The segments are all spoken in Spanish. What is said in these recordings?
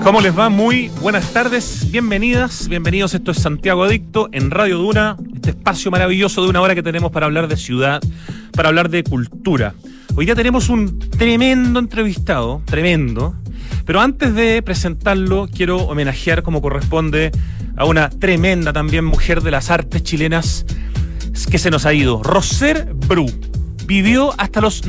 ¿Cómo les va? Muy buenas tardes, bienvenidas, bienvenidos. Esto es Santiago Adicto en Radio Duna, este espacio maravilloso de una hora que tenemos para hablar de ciudad, para hablar de cultura. Hoy día tenemos un tremendo entrevistado, tremendo, pero antes de presentarlo quiero homenajear como corresponde a una tremenda también mujer de las artes chilenas que se nos ha ido, Roser Bru. Vivió hasta los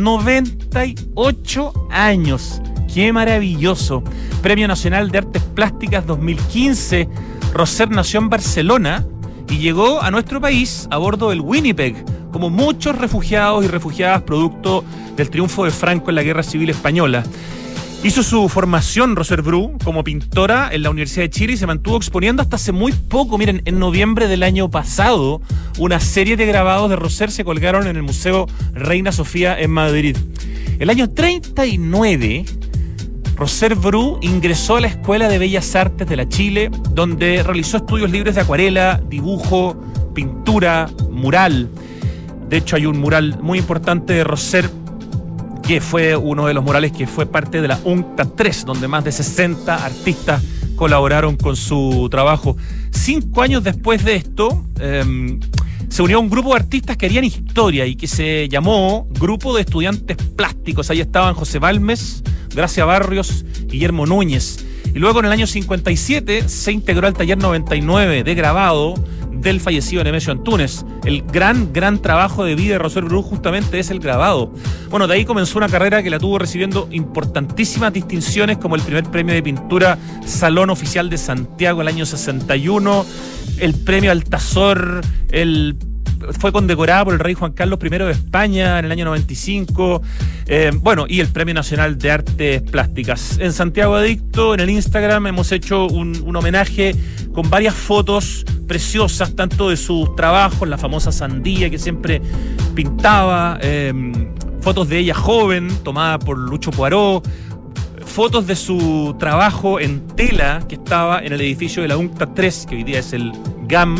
98 años. ¡Qué maravilloso! Premio Nacional de Artes Plásticas 2015. Roser nació en Barcelona y llegó a nuestro país a bordo del Winnipeg, como muchos refugiados y refugiadas producto del triunfo de Franco en la Guerra Civil Española. Hizo su formación, Roser Bru, como pintora en la Universidad de Chile y se mantuvo exponiendo hasta hace muy poco. Miren, en noviembre del año pasado, una serie de grabados de Roser se colgaron en el Museo Reina Sofía en Madrid. El año 39... Roser Bru ingresó a la Escuela de Bellas Artes de la Chile, donde realizó estudios libres de acuarela, dibujo, pintura, mural. De hecho, hay un mural muy importante de Roser, que fue uno de los murales que fue parte de la UNCTAD 3, donde más de 60 artistas colaboraron con su trabajo. 5 años después de esto, se unió a un grupo de artistas que harían historia y que se llamó Grupo de Estudiantes Plásticos. Ahí estaban José Balmes, Gracia Barrios, Guillermo Núñez. Y luego en el año 57 se integró al taller 99 de grabado del fallecido Nemesio Antúnez. El gran trabajo de vida de Roser Bru justamente es el grabado. Bueno, de ahí comenzó una carrera que la tuvo recibiendo importantísimas distinciones, como el primer premio de pintura Salón Oficial de Santiago el año 61, el premio Altazor, fue condecorada por el rey Juan Carlos I de España en el año 95, y el Premio Nacional de Artes Plásticas. En Santiago Adicto, en el Instagram, hemos hecho un homenaje con varias fotos preciosas, tanto de sus trabajos, la famosa sandía que siempre pintaba, fotos de ella joven, tomada por Lucho Poirot, fotos de su trabajo en tela que estaba en el edificio de la UNCTAD 3, que hoy día es el GAM.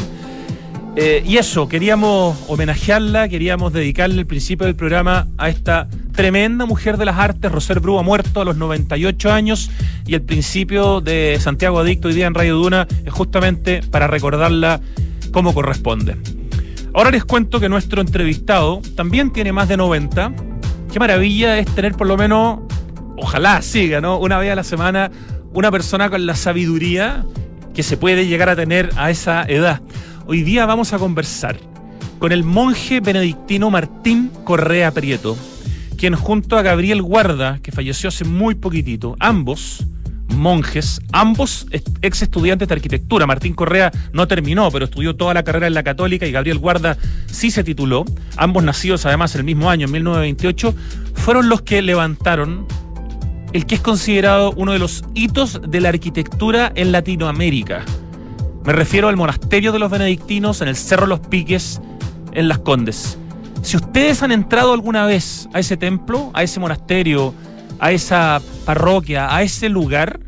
Y eso, queríamos homenajearla, queríamos dedicarle el principio del programa a esta tremenda mujer de las artes. Roser Bru ha muerto a los 98 años y el principio de Santiago Adicto hoy día en Radio Duna es justamente para recordarla como corresponde. Ahora les cuento que nuestro entrevistado también tiene más de 90. Qué maravilla es tener por lo menos, ojalá siga, ¿no?, una vez a la semana una persona con la sabiduría que se puede llegar a tener a esa edad. Hoy día vamos a conversar con el monje benedictino Martín Correa Prieto, quien junto a Gabriel Guarda, que falleció hace muy poquitito, ambos monjes, ambos ex estudiantes de arquitectura. Martín Correa no terminó, pero estudió toda la carrera en la Católica, y Gabriel Guarda sí se tituló, ambos nacidos además el mismo año, en 1928, fueron los que levantaron el que es considerado uno de los hitos de la arquitectura en Latinoamérica. Me refiero al monasterio de los benedictinos en el Cerro Los Piques, en Las Condes. Si ustedes han entrado alguna vez a ese templo, a ese monasterio, a esa parroquia, a ese lugar,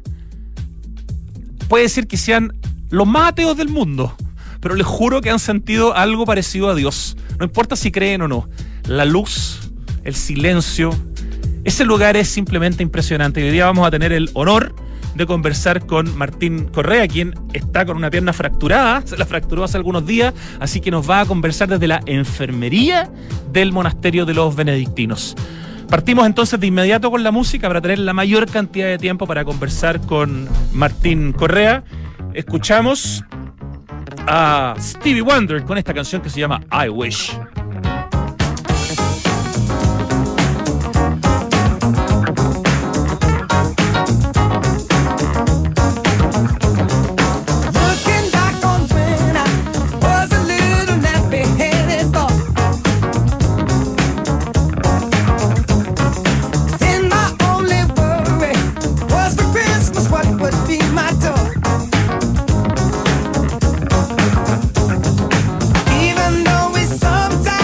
puede ser que sean los más ateos del mundo, pero les juro que han sentido algo parecido a Dios. No importa si creen o no. La luz, el silencio, ese lugar es simplemente impresionante. Y hoy día vamos a tener el honor de conversar con Martín Correa, quien está con una pierna fracturada, se la fracturó hace algunos días, así que nos va a conversar desde la enfermería del monasterio de los benedictinos. Partimos entonces de inmediato con la música para tener la mayor cantidad de tiempo para conversar con Martín Correa. Escuchamos a Stevie Wonder con esta canción que se llama I Wish. Even though we sometimes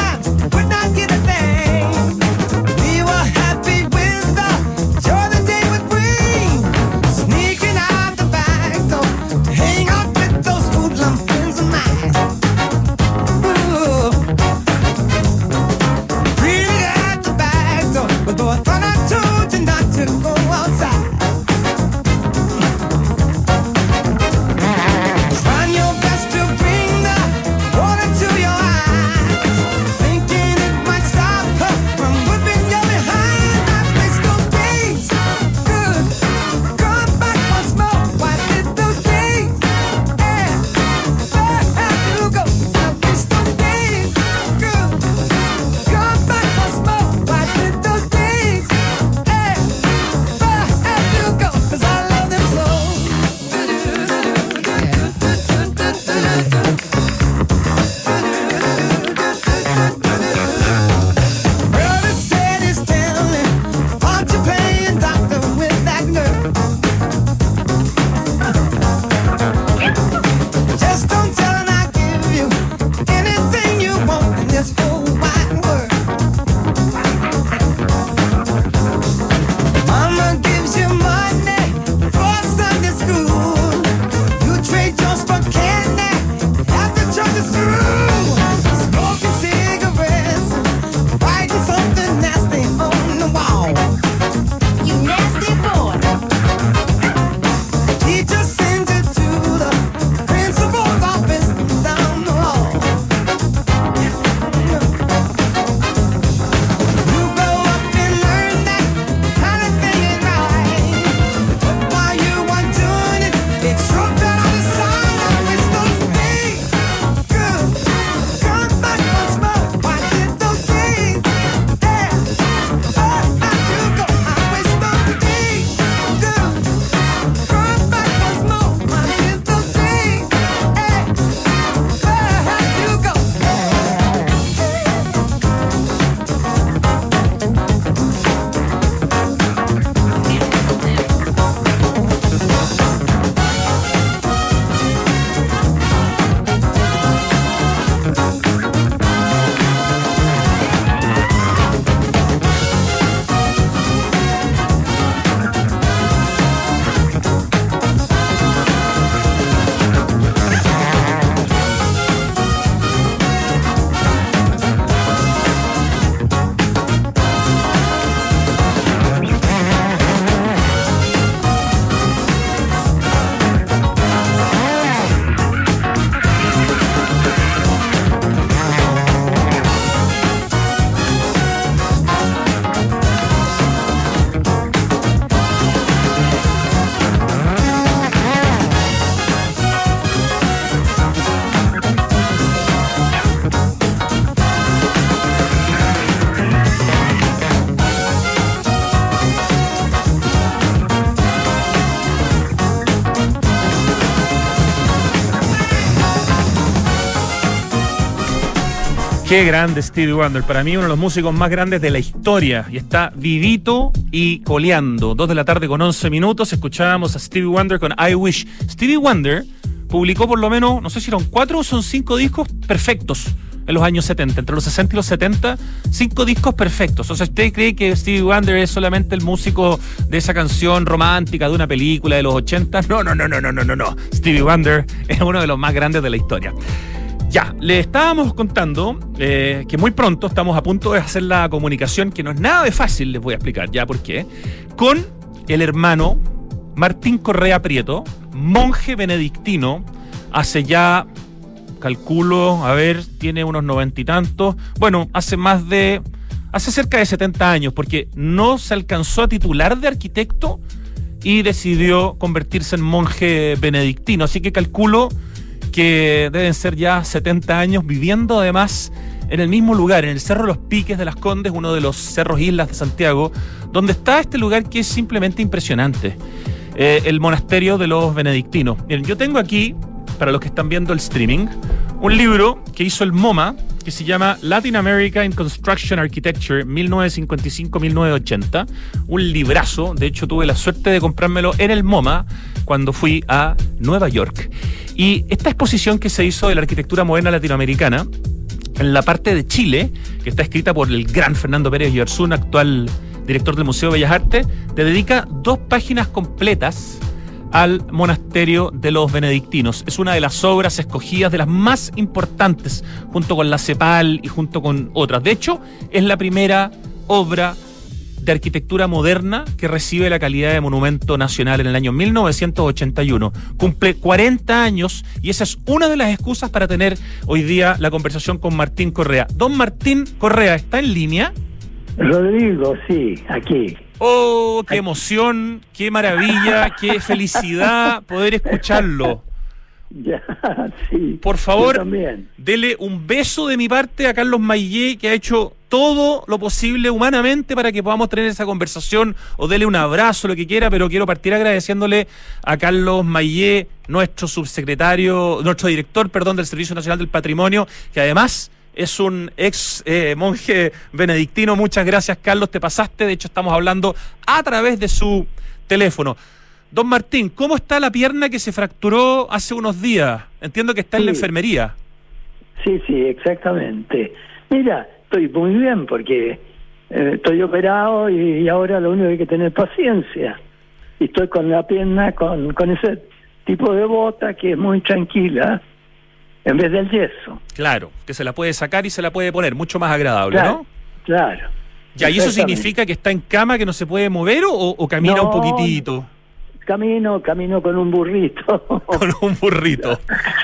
Qué grande Stevie Wonder, para mí uno de los músicos más grandes de la historia, y está vivito y coleando. 2 de la tarde con 11 minutos, escuchábamos a Stevie Wonder con I Wish. Stevie Wonder publicó por lo menos, no sé si eran 4 o son 5 discos perfectos en los años 70, entre los 60 y los 70, 5 discos perfectos. O sea, ¿usted cree que Stevie Wonder es solamente el músico de esa canción romántica de una película de los 80? No. Stevie Wonder es uno de los más grandes de la historia. Ya, le estábamos contando que muy pronto estamos a punto de hacer la comunicación, que no es nada de fácil, les voy a explicar ya por qué, con el hermano Martín Correa Prieto, monje benedictino, hace ya, calculo, tiene unos 90 y tantos, bueno, hace cerca de 70 años, porque no se alcanzó a titular de arquitecto y decidió convertirse en monje benedictino, así que calculo que deben ser ya 70 años viviendo además en el mismo lugar, en el Cerro Los Piques de Las Condes, uno de los cerros islas de Santiago, donde está este lugar que es simplemente impresionante, el monasterio de los benedictinos. Miren, yo tengo aquí, para los que están viendo el streaming, un libro que hizo el MoMA, que se llama Latin America in Construction Architecture 1955-1980, un librazo. De hecho tuve la suerte de comprármelo en el MoMA cuando fui a Nueva York. Y esta exposición que se hizo de la arquitectura moderna latinoamericana, en la parte de Chile, que está escrita por el gran Fernando Pérez Oyarzún, actual director del Museo de Bellas Artes, te dedica 2 páginas completas al monasterio de los benedictinos. Es una de las obras escogidas, de las más importantes, junto con la CEPAL y junto con otras. De hecho, es la primera obra de arquitectura moderna que recibe la calidad de monumento nacional en el año 1981. Cumple 40 años y esa es una de las excusas para tener hoy día la conversación con Martín Correa. Don Martín Correa, ¿está en línea? Rodrigo, sí, aquí. ¡Oh, qué emoción, qué maravilla, qué felicidad poder escucharlo! Ya, sí. Por favor, también. Dele un beso de mi parte a Carlos Maillé, que ha hecho todo lo posible humanamente para que podamos tener esa conversación, o dele un abrazo, lo que quiera, pero quiero partir agradeciéndole a Carlos Maillé, nuestro director del Servicio Nacional del Patrimonio, que además es un ex monje benedictino. Muchas gracias, Carlos, te pasaste. De hecho, estamos hablando a través de su teléfono. Don Martín, ¿cómo está la pierna que se fracturó hace unos días? Entiendo que está en la enfermería. Sí, exactamente. Mira, estoy muy bien porque estoy operado y ahora lo único que hay que tener paciencia. Y estoy con la pierna con ese tipo de bota que es muy tranquila, en vez del yeso. Claro, que se la puede sacar y se la puede poner, mucho más agradable, claro, ¿no? Claro. Ya, ¿y eso significa que está en cama, que no se puede mover o camina un poquitito? Camino con un burrito. Con un burrito.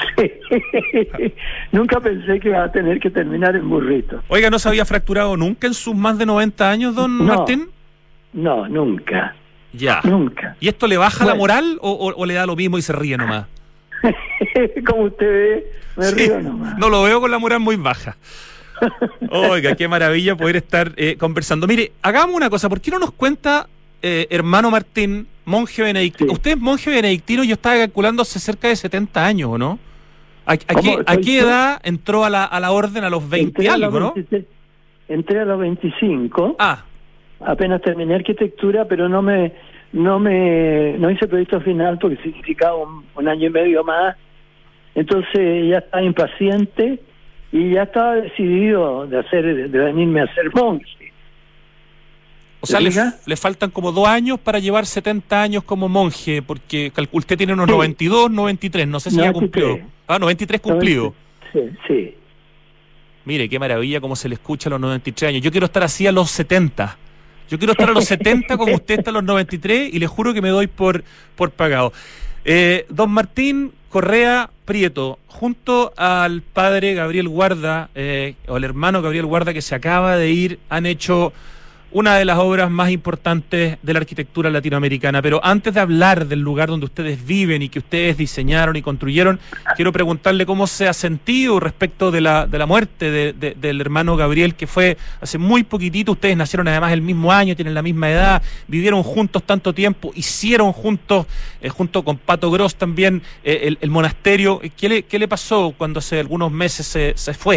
Nunca pensé que iba a tener que terminar en burrito. Oiga, ¿no se había fracturado nunca en sus más de 90 años, don Martín? No, nunca. Ya. Nunca. ¿Y esto le baja la moral o le da lo mismo y se ríe nomás? Como usted ve, me río nomás. No lo veo con la moral muy baja. Oiga, qué maravilla poder estar conversando. Mire, hagamos una cosa, ¿por qué no nos cuenta, hermano Martín, monje benedictino? Sí. Usted es monje benedictino, yo estaba calculando hace cerca de 70 años, ¿o no? ¿A qué edad entró a la orden? A los 20 algo, ¿no? Entré a los 25. Ah. Apenas terminé arquitectura, pero no hice proyecto final porque significaba un año y medio más. Entonces ya estaba impaciente y ya estaba decidido de venirme a ser monje. O sea, le faltan como 2 años para llevar 70 años como monje, porque usted tiene unos 92, 93, no sé si 93. Ya cumplió. 93 cumplido. Sí. Mire, qué maravilla cómo se le escucha a los 93 años. Yo quiero estar así a los 70. Yo quiero estar a los 70 como usted está a los 93 y le juro que me doy por pagado. Don Martín Correa Prieto, junto al padre Gabriel Guarda, o el hermano Gabriel Guarda que se acaba de ir, han hecho una de las obras más importantes de la arquitectura latinoamericana. Pero antes de hablar del lugar donde ustedes viven y que ustedes diseñaron y construyeron, quiero preguntarle cómo se ha sentido respecto de la muerte del hermano Gabriel, que fue hace muy poquitito. Ustedes nacieron además el mismo año, tienen la misma edad, vivieron juntos tanto tiempo, hicieron juntos, junto con Pato Gross también, el monasterio. ¿Qué le pasó cuando hace algunos meses se fue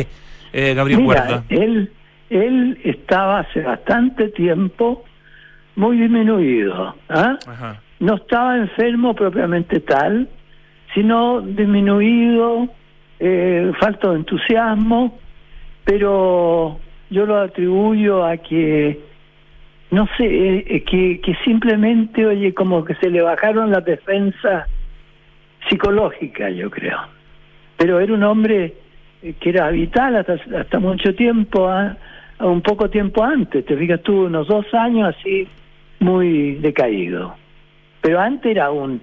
Gabriel Mira, Huerta? él estaba hace bastante tiempo muy disminuido, ¿ah? Ajá. No estaba enfermo propiamente tal, sino disminuido, falto de entusiasmo, pero yo lo atribuyo a que, no sé, que simplemente, oye, como que se le bajaron las defensas psicológicas, yo creo. Pero era un hombre que era vital hasta mucho tiempo, a un poco tiempo antes, te fijas tú, unos 2 años así, muy decaído. Pero antes era un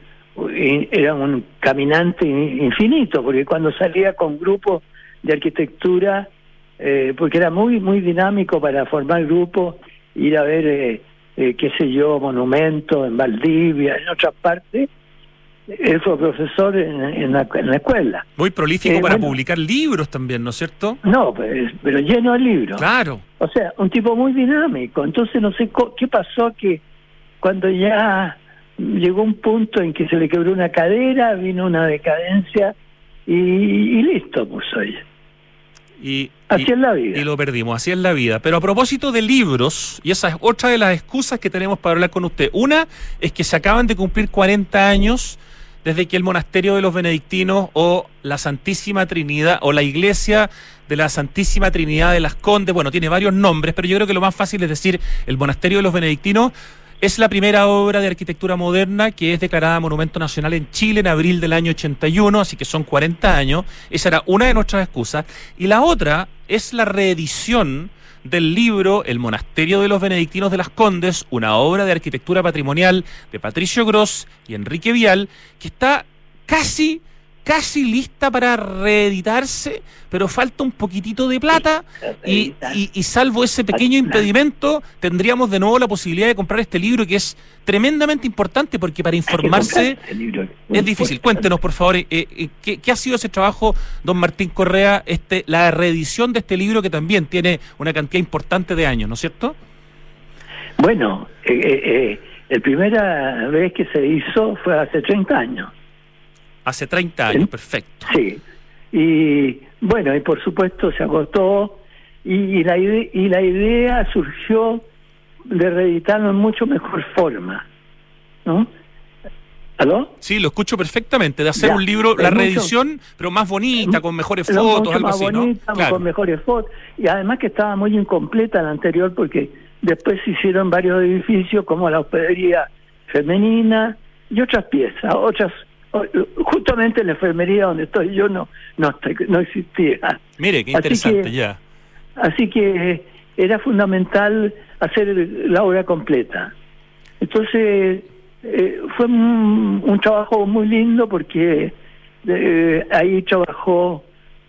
caminante infinito, porque cuando salía con grupos de arquitectura, porque era muy dinámico para formar grupos, ir a ver, qué sé yo, monumentos en Valdivia, en otras partes. Él fue profesor en la escuela. Muy prolífico para bueno, publicar libros también, ¿no es cierto? No, pero lleno de libros. Claro. O sea, un tipo muy dinámico. Entonces no sé qué pasó, que cuando ya llegó un punto en que se le quebró una cadera, vino una decadencia y listo, pues oye. Así es la vida. Y lo perdimos, así es la vida. Pero a propósito de libros, y esa es otra de las excusas que tenemos para hablar con usted. Una es que se acaban de cumplir 40 años desde que el monasterio de los benedictinos o la Santísima Trinidad o la iglesia de la Santísima Trinidad de las Condes, bueno, tiene varios nombres, pero yo creo que lo más fácil es decir el monasterio de los benedictinos. Es la primera obra de arquitectura moderna que es declarada Monumento Nacional en Chile en abril del año 81, así que son 40 años. Esa era una de nuestras excusas. Y la otra es la reedición del libro El Monasterio de los Benedictinos de las Condes, una obra de arquitectura patrimonial de Patricio Gross y Enrique Vial, que está casi lista para reeditarse, pero falta un poquitito de plata y salvo ese pequeño impedimento, tendríamos de nuevo la posibilidad de comprar este libro, que es tremendamente importante, porque para informarse es difícil. Cuéntenos, por favor, ¿qué ha sido ese trabajo, don Martín Correa, la reedición de este libro, que también tiene una cantidad importante de años, ¿no es cierto? Bueno, la primera vez que se hizo fue hace 30 años. Hace 30 años, perfecto. Sí, y bueno, y por supuesto se agotó, y la idea surgió de reeditarlo en mucho mejor forma, ¿no? ¿Aló? Sí, lo escucho perfectamente, de hacer un libro, la reedición, pero más bonita, con mejores fotos, algo así, ¿no? Claro. Con mejores fotos, y además que estaba muy incompleta la anterior, porque después se hicieron varios edificios, como la hospedería femenina y otras piezas, justamente en la enfermería donde estoy yo no existía. Mire, qué interesante. Así que era fundamental hacer la obra completa. Entonces fue un trabajo muy lindo, porque ahí trabajó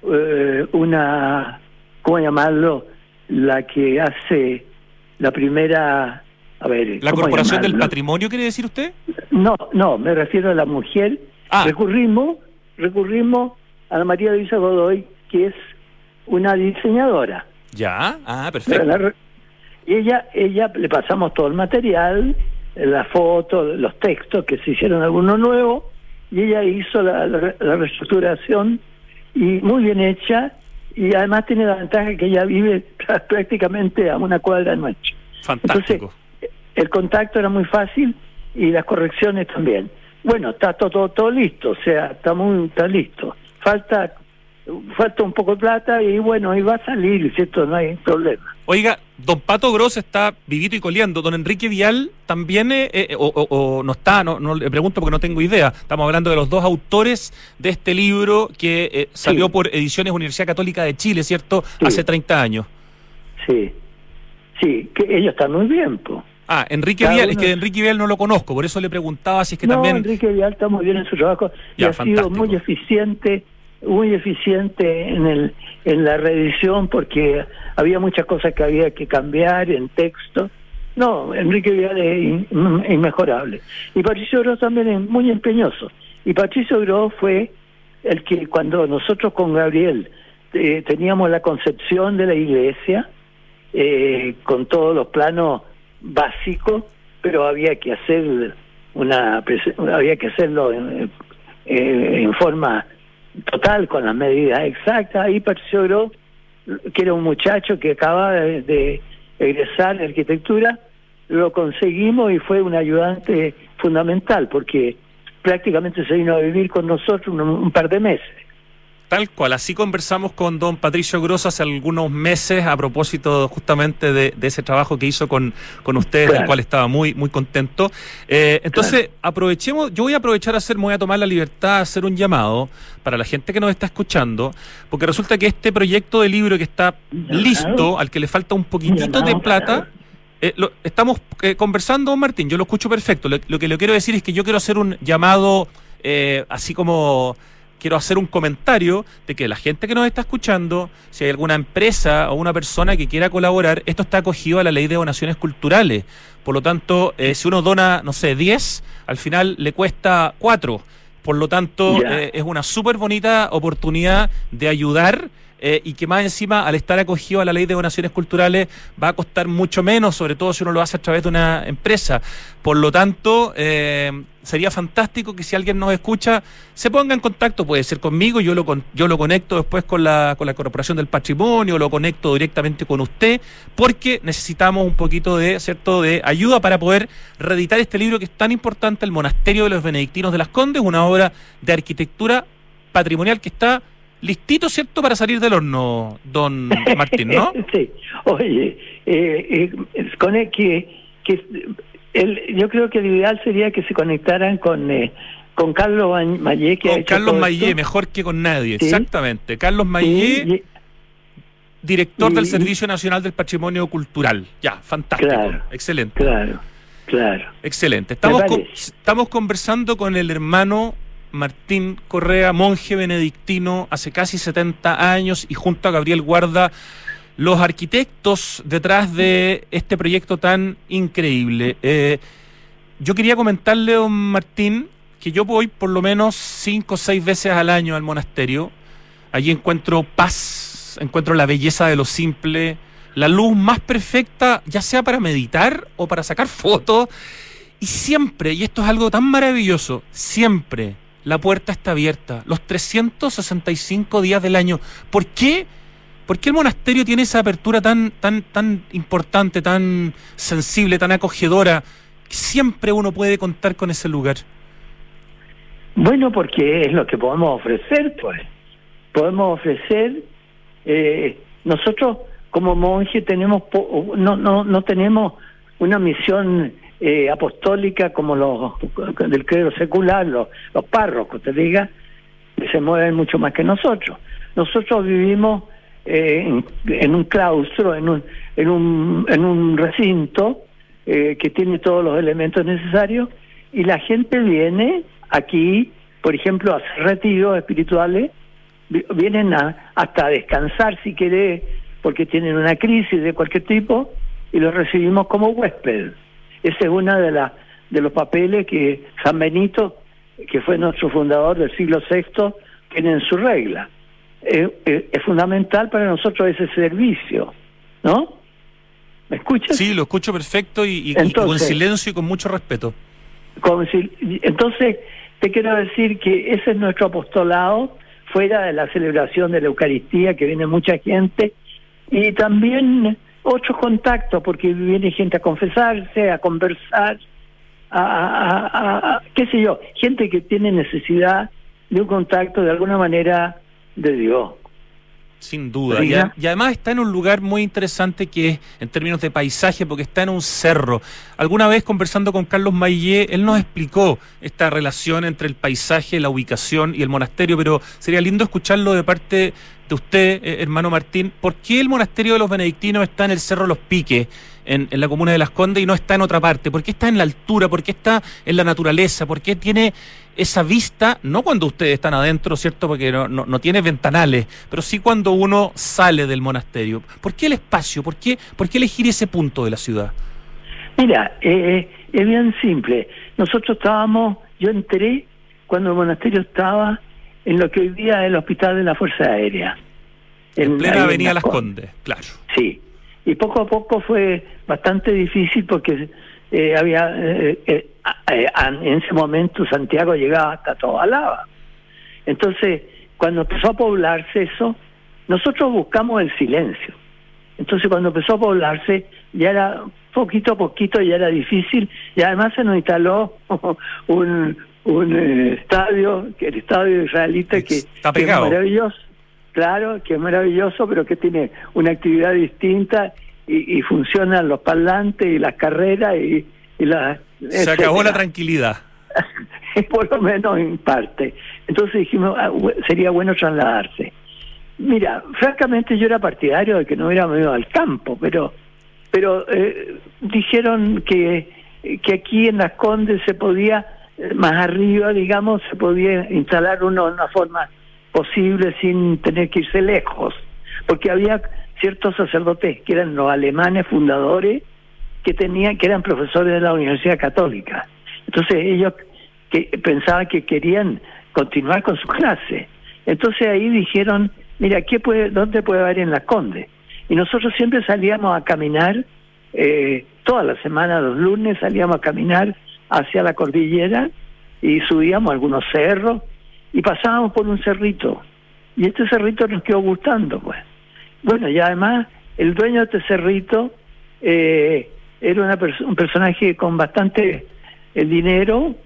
¿cómo llamarlo? La que hace la primera... A ver, ¿la Corporación del Patrimonio, quiere decir usted? No, me refiero a la mujer. Recurrimos a la María Luisa Godoy, que es una diseñadora. Ya, perfecto. Y ella le pasamos todo el material, la foto, los textos, que se hicieron algunos nuevos, y ella hizo la reestructuración, y muy bien hecha, y además tiene la ventaja que ella vive prácticamente a una cuadra nuestra. Fantástico. Entonces, el contacto era muy fácil y las correcciones también. Bueno, está todo listo, o sea, está listo. Falta un poco de plata y bueno, y va a salir, ¿cierto? No hay problema. Oiga, don Pato Gross está vivito y coleando. Don Enrique Vial también, no está, no le pregunto porque no tengo idea. Estamos hablando de los dos autores de este libro que salió por Ediciones Universidad Católica de Chile, ¿cierto? Sí. Hace 30 años. Sí, que ellos están muy bien, pues. Enrique Vial, es que de Enrique Vial no lo conozco, por eso le preguntaba si es que también... Enrique Vial está muy bien en su trabajo, y ha sido muy eficiente en la reedición, porque había muchas cosas que había que cambiar en texto. No, Enrique Vial es inmejorable. Y Patricio Gross también es muy empeñoso. Y Patricio Gross fue el que, cuando nosotros con Gabriel teníamos la concepción de la iglesia, con todos los planos básico, pero había que hacerlo en forma total, con las medidas exactas. Ahí Patricio Gross que era un muchacho que acaba de egresar de arquitectura, lo conseguimos y fue un ayudante fundamental, porque prácticamente se vino a vivir con nosotros un par de meses. Tal cual, así conversamos con don Patricio Gross hace algunos meses a propósito justamente de ese trabajo que hizo con ustedes, del cual estaba muy contento. Entonces, aprovechemos, yo voy a aprovechar me voy a tomar la libertad de hacer un llamado para la gente que nos está escuchando, porque resulta que este proyecto de libro que está listo, al que le falta un poquitito de plata, estamos conversando, don Martín, yo lo escucho perfecto. Lo que le quiero decir es que yo quiero hacer un llamado, así como... Quiero hacer un comentario de que la gente que nos está escuchando, si hay alguna empresa o una persona que quiera colaborar, esto está acogido a la Ley de Donaciones Culturales. Por lo tanto, si uno dona, 10, al final le cuesta 4. Por lo tanto, es una súper bonita oportunidad de ayudar y que más encima, al estar acogido a la Ley de Donaciones Culturales, va a costar mucho menos, sobre todo si uno lo hace a través de una empresa. Por lo tanto, sería fantástico que si alguien nos escucha, se ponga en contacto, puede ser conmigo, yo lo conecto después con la Corporación del Patrimonio, lo conecto directamente con usted, porque necesitamos un poquito de ayuda para poder reeditar este libro que es tan importante, El Monasterio de los Benedictinos de Las Condes, una obra de arquitectura patrimonial que está listito, ¿cierto?, para salir del horno, don Martín, ¿no? Sí. Oye, yo creo que lo ideal sería que se conectaran con Carlos Mayé, que con Carlos Mayé, mejor que con nadie, ¿sí? Exactamente. Carlos Mayé, director del Servicio Nacional del Patrimonio Cultural. Ya, fantástico. Claro, excelente. Claro. Excelente. Estamos conversando con el hermano Martín Correa, monje benedictino, hace casi 70 años, y junto a Gabriel Guarda, los arquitectos detrás de este proyecto tan increíble. Yo quería comentarle, don Martín, que yo voy por lo menos 5 o 6 veces al año al monasterio. Allí encuentro paz, encuentro la belleza de lo simple, la luz más perfecta, ya sea para meditar o para sacar fotos. Y siempre, y esto es algo tan maravilloso, siempre la puerta está abierta, los 365 días del año. ¿Por qué? ¿Por qué el monasterio tiene esa apertura tan importante, tan sensible, tan acogedora? Siempre uno puede contar con ese lugar. Bueno, porque es lo que podemos ofrecer, pues. Podemos ofrecer, nosotros como monjes tenemos no tenemos una misión apostólica como los del credo secular, los párrocos, te diga, que se mueven mucho más que nosotros. Nosotros vivimos en un claustro, en un recinto que tiene todos los elementos necesarios, y la gente viene aquí, por ejemplo, a hacer retiros espirituales, vienen hasta descansar si quiere, porque tienen una crisis de cualquier tipo, y los recibimos como huésped. Ese es uno de los papeles que San Benito, que fue nuestro fundador del siglo VI, tiene en su regla. Es fundamental para nosotros ese servicio, ¿no? ¿Me escuchas? Sí, lo escucho perfecto y con silencio y con mucho respeto. Entonces, te quiero decir que ese es nuestro apostolado, fuera de la celebración de la Eucaristía, que viene mucha gente, y también otros contactos, porque viene gente a confesarse, a conversar, qué sé yo, gente que tiene necesidad de un contacto de alguna manera de Dios. Sin duda, y además está en un lugar muy interesante que es en términos de paisaje, porque está en un cerro. Alguna vez conversando con Carlos Mayé, él nos explicó esta relación entre el paisaje, la ubicación y el monasterio, pero sería lindo escucharlo de parte de usted, hermano Martín. ¿Por qué el monasterio de los benedictinos está en el Cerro Los Piques, en la comuna de Las Condes, y no está en otra parte? ¿Por qué está en la altura? ¿Por qué está en la naturaleza? ¿Por qué tiene esa vista? No cuando ustedes están adentro, ¿cierto? Porque no tiene ventanales, pero sí cuando uno sale del monasterio. ¿Por qué el espacio? ¿Por qué elegir ese punto de la ciudad? Mira, es bien simple. Yo entré cuando el monasterio estaba en lo que hoy día es el Hospital de la Fuerza Aérea. En plena Avenida Las Condes, claro. Sí, y poco a poco fue bastante difícil porque había en ese momento Santiago llegaba hasta Tobalaba. Entonces, cuando empezó a poblarse eso, nosotros buscamos el silencio. Entonces cuando empezó a poblarse, ya era poquito a poquito, ya era difícil, y además se nos instaló un estadio, que el estadio israelita, que es maravilloso, claro, que es maravilloso, pero que tiene una actividad distinta, y funcionan los parlantes y las carreras y las... Se acabó la tranquilidad. Por lo menos en parte. Entonces dijimos, sería bueno trasladarse. Mira, francamente yo era partidario de que no hubiéramos ido al campo, pero dijeron que aquí en Las Condes se podía, más arriba, digamos, se podía instalar uno de una forma posible sin tener que irse lejos, porque había ciertos sacerdotes que eran los alemanes fundadores que eran profesores de la Universidad Católica. Entonces ellos pensaban que querían continuar con sus clases. Entonces ahí dijeron, mira, ¿dónde puede haber en Las Condes? Y nosotros siempre salíamos a caminar, toda la semana, los lunes salíamos a caminar hacia la cordillera y subíamos algunos cerros y pasábamos por un cerrito. Y este cerrito nos quedó gustando, pues. Bueno, y además el dueño de este cerrito era un personaje con bastante dinero,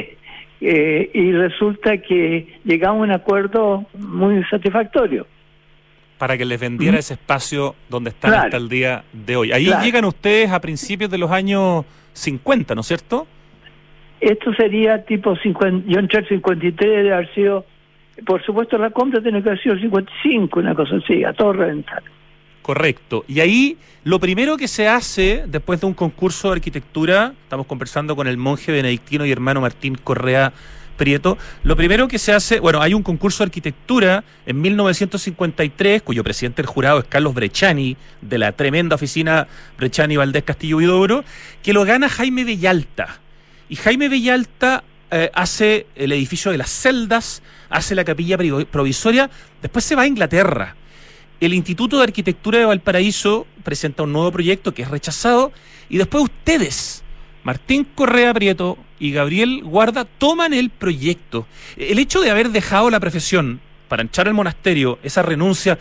y resulta que llegamos a un acuerdo muy satisfactorio. Para que les vendiera ese espacio donde están hasta el día de hoy. Ahí llegan ustedes a principios de los años 50, ¿no es cierto? Esto sería tipo 50, yo entré el 53, debe haber sido, por supuesto la compra tiene que haber sido el 55, una cosa así, a todo reventar. Correcto. Y ahí lo primero que se hace después de un concurso de arquitectura, estamos conversando con el monje benedictino y hermano Martín Correa Prieto, lo primero que se hace, bueno, hay un concurso de arquitectura en 1953, cuyo presidente del jurado es Carlos Brechani, de la tremenda oficina Brechani Valdés Castillo Huidobro, que lo gana Jaime Bellalta. Y Jaime Bellalta hace el edificio de las celdas, hace la capilla provisoria, después se va a Inglaterra. El Instituto de Arquitectura de Valparaíso presenta un nuevo proyecto que es rechazado, y después ustedes, Martín Correa Prieto y Gabriel Guarda, toman el proyecto. El hecho de haber dejado la profesión para entrar al monasterio, esa renuncia,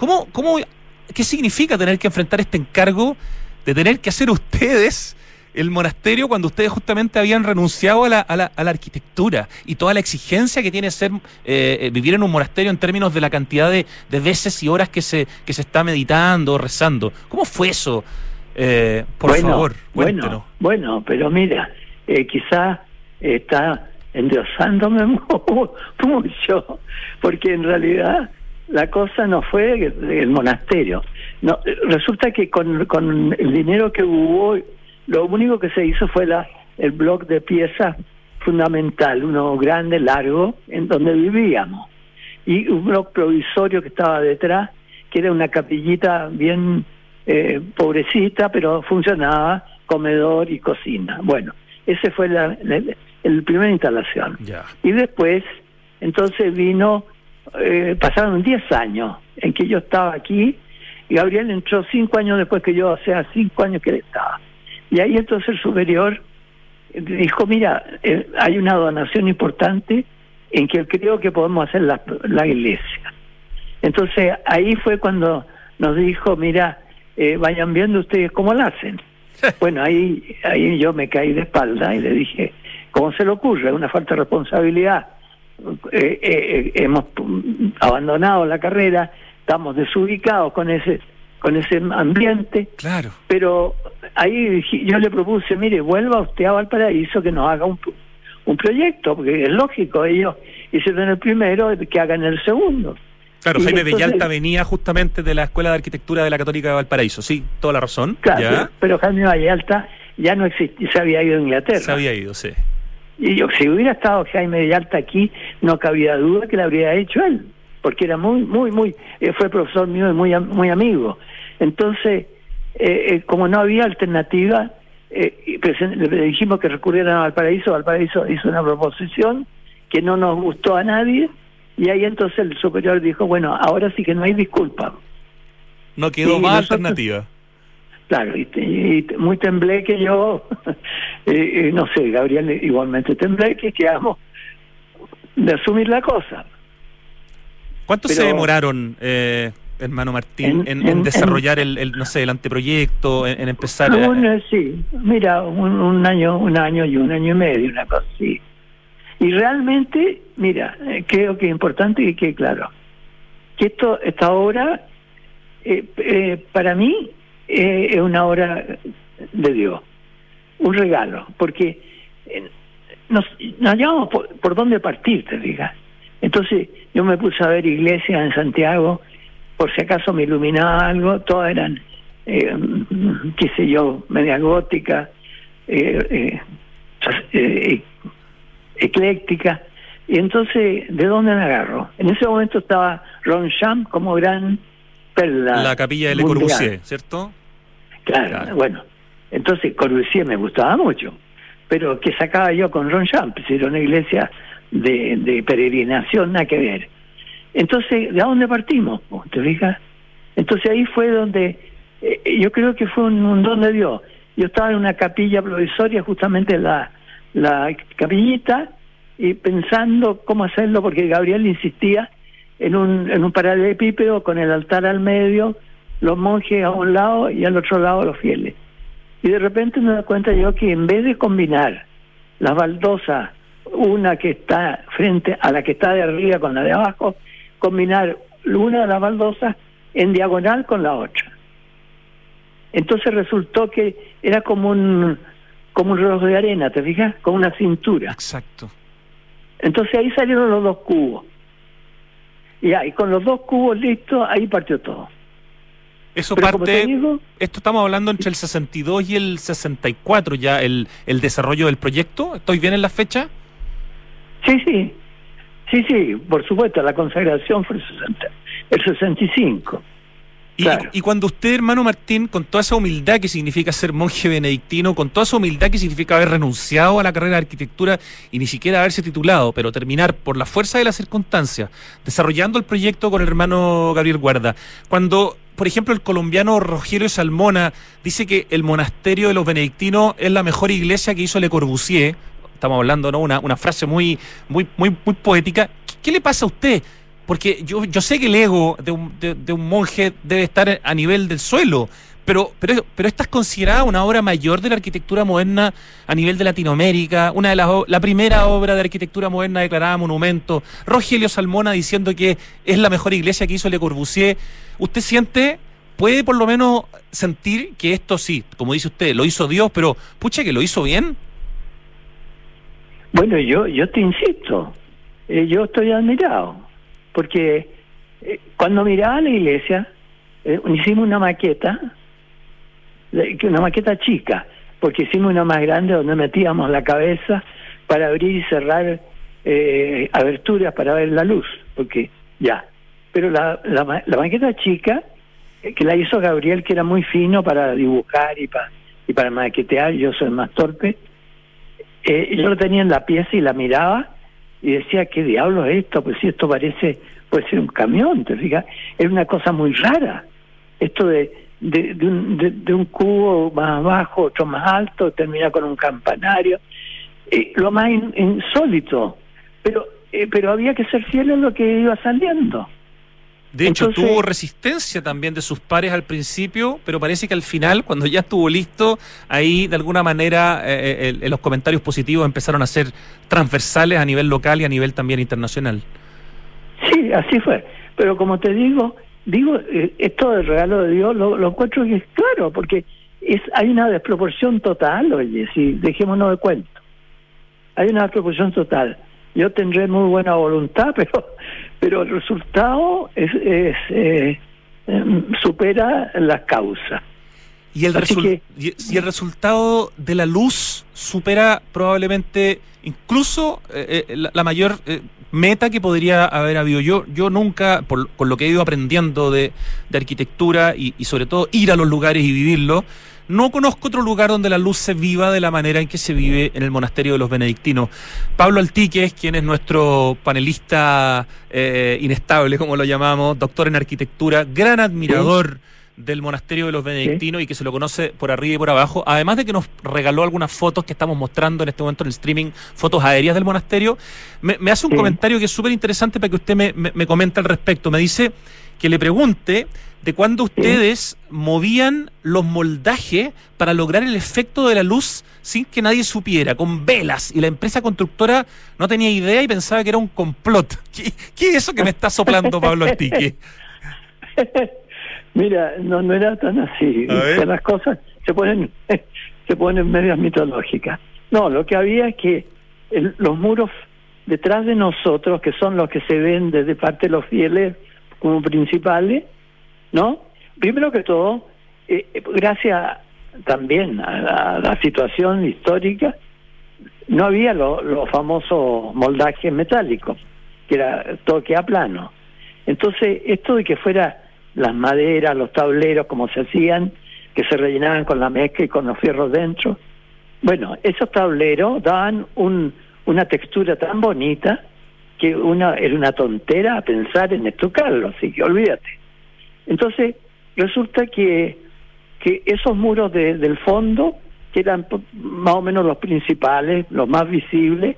¿qué significa tener que enfrentar este encargo de tener que hacer ustedes el monasterio cuando ustedes justamente habían renunciado a la arquitectura y toda la exigencia que tiene ser vivir en un monasterio en términos de la cantidad de veces y horas que se está meditando o rezando? ¿Cómo fue eso? Por favor, cuéntenos. Bueno, pero mira, quizás está endiosándome mucho, porque en realidad la cosa no fue el monasterio. No, resulta que con el dinero que hubo, lo único que se hizo fue el bloque de piezas fundamental, uno grande, largo, en donde vivíamos, y un bloque provisorio que estaba detrás, que era una capillita bien pobrecita, pero funcionaba, comedor y cocina. Bueno, ese fue la primera instalación. Yeah. Y después, entonces pasaron 10 años en que yo estaba aquí, y Gabriel entró 5 años después que yo, o sea, 5 años que él estaba. Y ahí entonces el superior dijo, mira, hay una donación importante en que creo que podemos hacer la iglesia. Entonces ahí fue cuando nos dijo, mira, vayan viendo ustedes cómo la hacen. Bueno, ahí yo me caí de espalda y le dije, ¿cómo se le ocurre? Una falta de responsabilidad. Hemos abandonado la carrera, estamos desubicados con ese ambiente. Claro. Pero ahí yo le propuse, mire, vuelva usted a Valparaíso que nos haga un proyecto, porque es lógico, ellos hicieron el primero, que hagan el segundo. Claro, Jaime Bellalta venía justamente de la Escuela de Arquitectura de la Católica de Valparaíso, sí, toda la razón. Claro, ¿ya? Pero Jaime Bellalta ya no existía, se había ido a Inglaterra. Se había ido, sí. Y si hubiera estado Jaime Bellalta aquí, no cabía duda que lo habría hecho él, porque era fue profesor mío y muy amigo. Entonces, como no había alternativa, le dijimos que recurrieran a Valparaíso. Valparaíso hizo una proposición que no nos gustó a nadie, y ahí entonces el superior dijo, bueno, ahora sí que no hay disculpa. No quedó más alternativa. Claro, y muy tembleque yo, no sé, Gabriel igualmente tembleque, quedamos de asumir la cosa. ¿Cuánto se demoraron hermano Martín, en desarrollar no sé, el anteproyecto, en empezar? Sí, mira, un año y un año y medio, una cosa así. Y realmente, mira, creo que es importante que quede claro que esta obra, para mí, es una obra de Dios, un regalo, porque nos hallamos por dónde partir, te digas. Entonces yo me puse a ver iglesias en Santiago, por si acaso me iluminaba algo, todas eran, qué sé yo, media gótica, ecléctica. Y entonces, ¿de dónde me agarro? En ese momento estaba Ronchamp como gran perla. La capilla de Le Corbusier, ¿cierto? Claro, bueno. Entonces Corbusier me gustaba mucho, pero ¿qué sacaba yo con Ronchamp? Si era una iglesia de peregrinación, nada que ver. Entonces, ¿de dónde partimos? ¿Te fijas? Entonces ahí fue donde, yo creo que fue un don de Dios. Yo estaba en una capilla provisoria, justamente la capillita, y pensando cómo hacerlo, porque Gabriel insistía en un paralelepípedo con el altar al medio, los monjes a un lado y al otro lado los fieles. Y de repente me doy cuenta yo que en vez de combinar las baldosas, una que está frente a la que está de arriba con la de abajo, combinar una de las baldosas en diagonal con la otra. Entonces resultó que era como un reloj de arena, ¿te fijas? Como una cintura. Exacto. Entonces ahí salieron los dos cubos. Y con los dos cubos listos, ahí partió todo. Eso pero parte, digo, esto estamos hablando entre el 62 y el 64 ya, el desarrollo del proyecto. ¿Estoy bien en la fecha? Sí, por supuesto, la consagración fue el 65. Claro. Y cuando usted, hermano Martín, con toda esa humildad que significa ser monje benedictino, con toda esa humildad que significa haber renunciado a la carrera de arquitectura y ni siquiera haberse titulado, pero terminar por la fuerza de las circunstancias, desarrollando el proyecto con el hermano Gabriel Guarda, cuando, por ejemplo, el colombiano Rogelio Salmona dice que el monasterio de los benedictinos es la mejor iglesia que hizo Le Corbusier, estamos hablando, ¿no? Una frase muy poética. ¿Qué le pasa a usted? Porque yo sé que el ego de un monje debe estar a nivel del suelo, pero esta es considerada una obra mayor de la arquitectura moderna a nivel de Latinoamérica, la primera obra de arquitectura moderna declarada monumento. Rogelio Salmona diciendo que es la mejor iglesia que hizo Le Corbusier. ¿Usted puede por lo menos sentir que esto sí, como dice usted, lo hizo Dios, pero pucha que lo hizo bien? Bueno, yo te insisto, yo estoy admirado. Porque cuando miraba la iglesia, hicimos una maqueta chica, porque hicimos una más grande donde metíamos la cabeza para abrir y cerrar aberturas para ver la luz, porque ya. Pero la maqueta chica, que la hizo Gabriel, que era muy fino para dibujar y para maquetear, yo soy más torpe, yo lo tenía en la pieza y la miraba, y decía, ¿qué diablo es esto? Pues si esto puede ser un camión, ¿te fijas? Es una cosa muy rara. Esto de un cubo más bajo, otro más alto, termina con un campanario. Lo más insólito. Pero había que ser fiel en lo que iba saliendo. De hecho, tuvo resistencia también de sus pares al principio, pero parece que al final, cuando ya estuvo listo, ahí de alguna manera los comentarios positivos empezaron a ser transversales a nivel local y a nivel también internacional. Sí, así fue. Pero como te digo, esto del regalo de Dios lo encuentro que es claro, porque hay una desproporción total, oye, si dejémonos de cuento. Hay una desproporción total. Yo tendré muy buena voluntad, pero el resultado supera las causas. Y el resultado de la luz supera probablemente incluso la mayor meta que podría haber habido. Yo nunca, con lo que he ido aprendiendo de arquitectura y sobre todo ir a los lugares y vivirlo, no conozco otro lugar donde la luz se viva de la manera en que se vive en el monasterio de los benedictinos. Pablo Altíquez, quien es nuestro panelista inestable, como lo llamamos, doctor en arquitectura, gran admirador del monasterio de los benedictinos y que se lo conoce por arriba y por abajo, además de que nos regaló algunas fotos que estamos mostrando en este momento en el streaming, fotos aéreas del monasterio, me hace un comentario que es súper interesante para que usted me comente al respecto. Me dice que le pregunte de cuándo ustedes movían los moldajes para lograr el efecto de la luz sin que nadie supiera, con velas, y la empresa constructora no tenía idea y pensaba que era un complot. ¿Qué es eso que me está soplando Pablo Artique? Mira, no era tan así. Las cosas se ponen medias mitológicas. No, lo que había es que los muros detrás de nosotros, que son los que se ven desde parte de los fieles como principales, ¿no? Primero que todo, gracias también a la situación histórica, no había los famosos moldajes metálicos, que era toque a plano. Entonces, esto de que fuera las maderas, los tableros, como se hacían, que se rellenaban con la mezcla y con los fierros dentro, bueno, esos tableros daban una textura tan bonita que era una tontera pensar en estucarlo, así que olvídate. Entonces, resulta que esos muros del fondo, que eran más o menos los principales, los más visibles,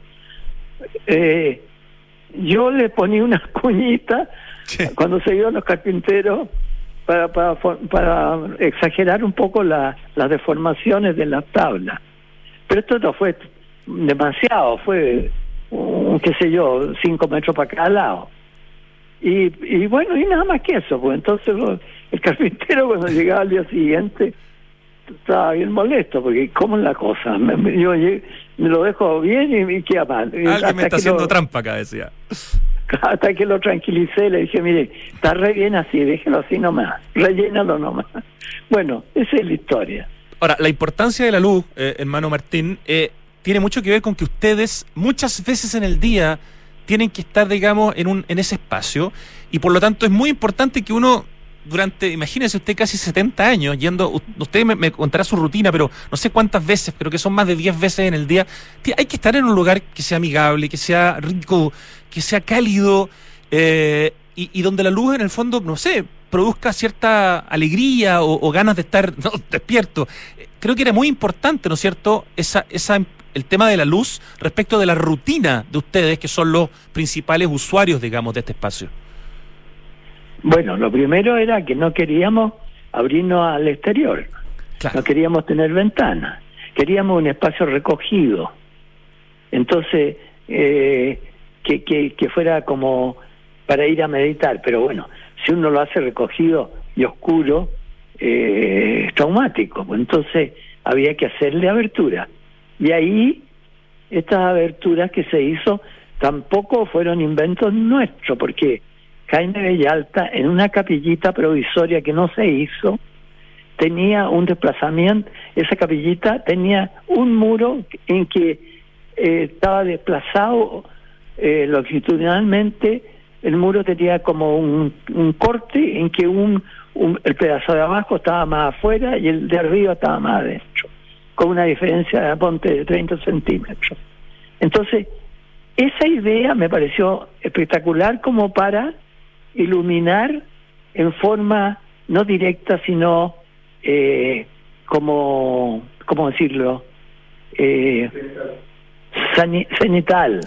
yo le ponía unas cuñitas cuando se iban los carpinteros para exagerar un poco las deformaciones de las tablas. Pero esto no fue demasiado, fue, qué sé yo, 5 metros para cada lado. Y bueno, y nada más que eso, pues entonces el carpintero cuando llegaba al día siguiente estaba bien molesto, porque ¿cómo es la cosa? Me lo dejo bien y queda mal. Alguien me está haciendo trampa acá, decía. Hasta que lo tranquilicé, le dije, mire, está re bien así, déjelo así nomás, rellénalo nomás. Bueno, esa es la historia. Ahora, la importancia de la luz, hermano Martín, tiene mucho que ver con que ustedes muchas veces en el día tienen que estar, digamos, en ese espacio, y por lo tanto es muy importante que uno imagínese usted casi 70 años yendo, usted me contará su rutina, pero no sé cuántas veces, creo que son más de 10 veces en el día, hay que estar en un lugar que sea amigable, que sea rico, que sea cálido, y donde la luz en el fondo, no sé, produzca cierta alegría o ganas de estar despierto. Creo que era muy importante, ¿no es cierto?, el tema de la luz respecto de la rutina de ustedes, que son los principales usuarios, digamos, de este espacio. Bueno, lo primero era que no queríamos abrirnos al exterior. Claro. No queríamos tener ventanas. Queríamos un espacio recogido. Entonces, que fuera como para ir a meditar. Pero bueno, si uno lo hace recogido y oscuro, es traumático. Entonces, había que hacerle abertura. Y ahí, estas aberturas que se hizo tampoco fueron inventos nuestros, porque Jaime Bellalta, en una capillita provisoria que no se hizo, tenía un desplazamiento. Esa capillita tenía un muro en que estaba desplazado longitudinalmente. El muro tenía como un corte en que el pedazo de abajo estaba más afuera y el de arriba estaba más adentro, con una diferencia de ponte de 30 centímetros. Entonces, esa idea me pareció espectacular como para iluminar en forma no directa, sino ¿cómo decirlo? Cenital.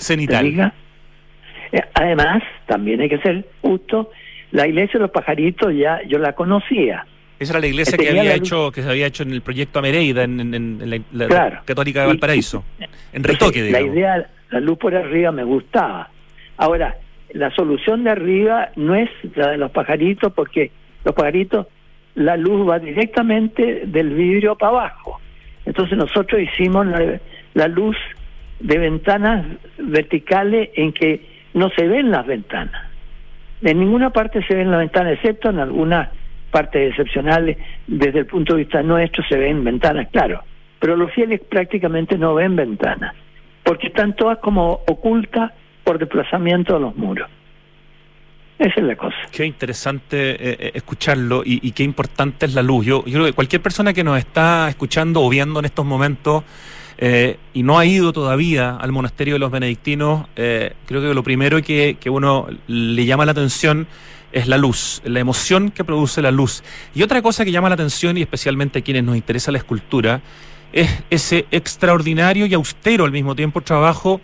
Además, también hay que ser justo, la iglesia de los pajaritos ya yo la conocía. Esa era la iglesia que se había hecho en el proyecto Amereida, en la claro. Católica de Valparaíso, en Retoque, digamos. La idea, la luz por arriba me gustaba. Ahora, la solución de arriba no es la de los pajaritos, porque los pajaritos, la luz va directamente del vidrio para abajo. Entonces nosotros hicimos la luz de ventanas verticales en que no se ven las ventanas. En ninguna parte se ven las ventanas, excepto en algunas partes excepcionales. Desde el punto de vista nuestro se ven ventanas, claro, pero los fieles prácticamente no ven ventanas, porque están todas como ocultas por desplazamiento de los muros. Esa es la cosa. Qué interesante escucharlo y qué importante es la luz. Yo creo que cualquier persona que nos está escuchando o viendo en estos momentos y no ha ido todavía al monasterio de los benedictinos, creo que lo primero que uno le llama la atención es la luz, la emoción que produce la luz. Y otra cosa que llama la atención, y especialmente a quienes nos interesa la escultura, es ese extraordinario y austero al mismo tiempo trabajo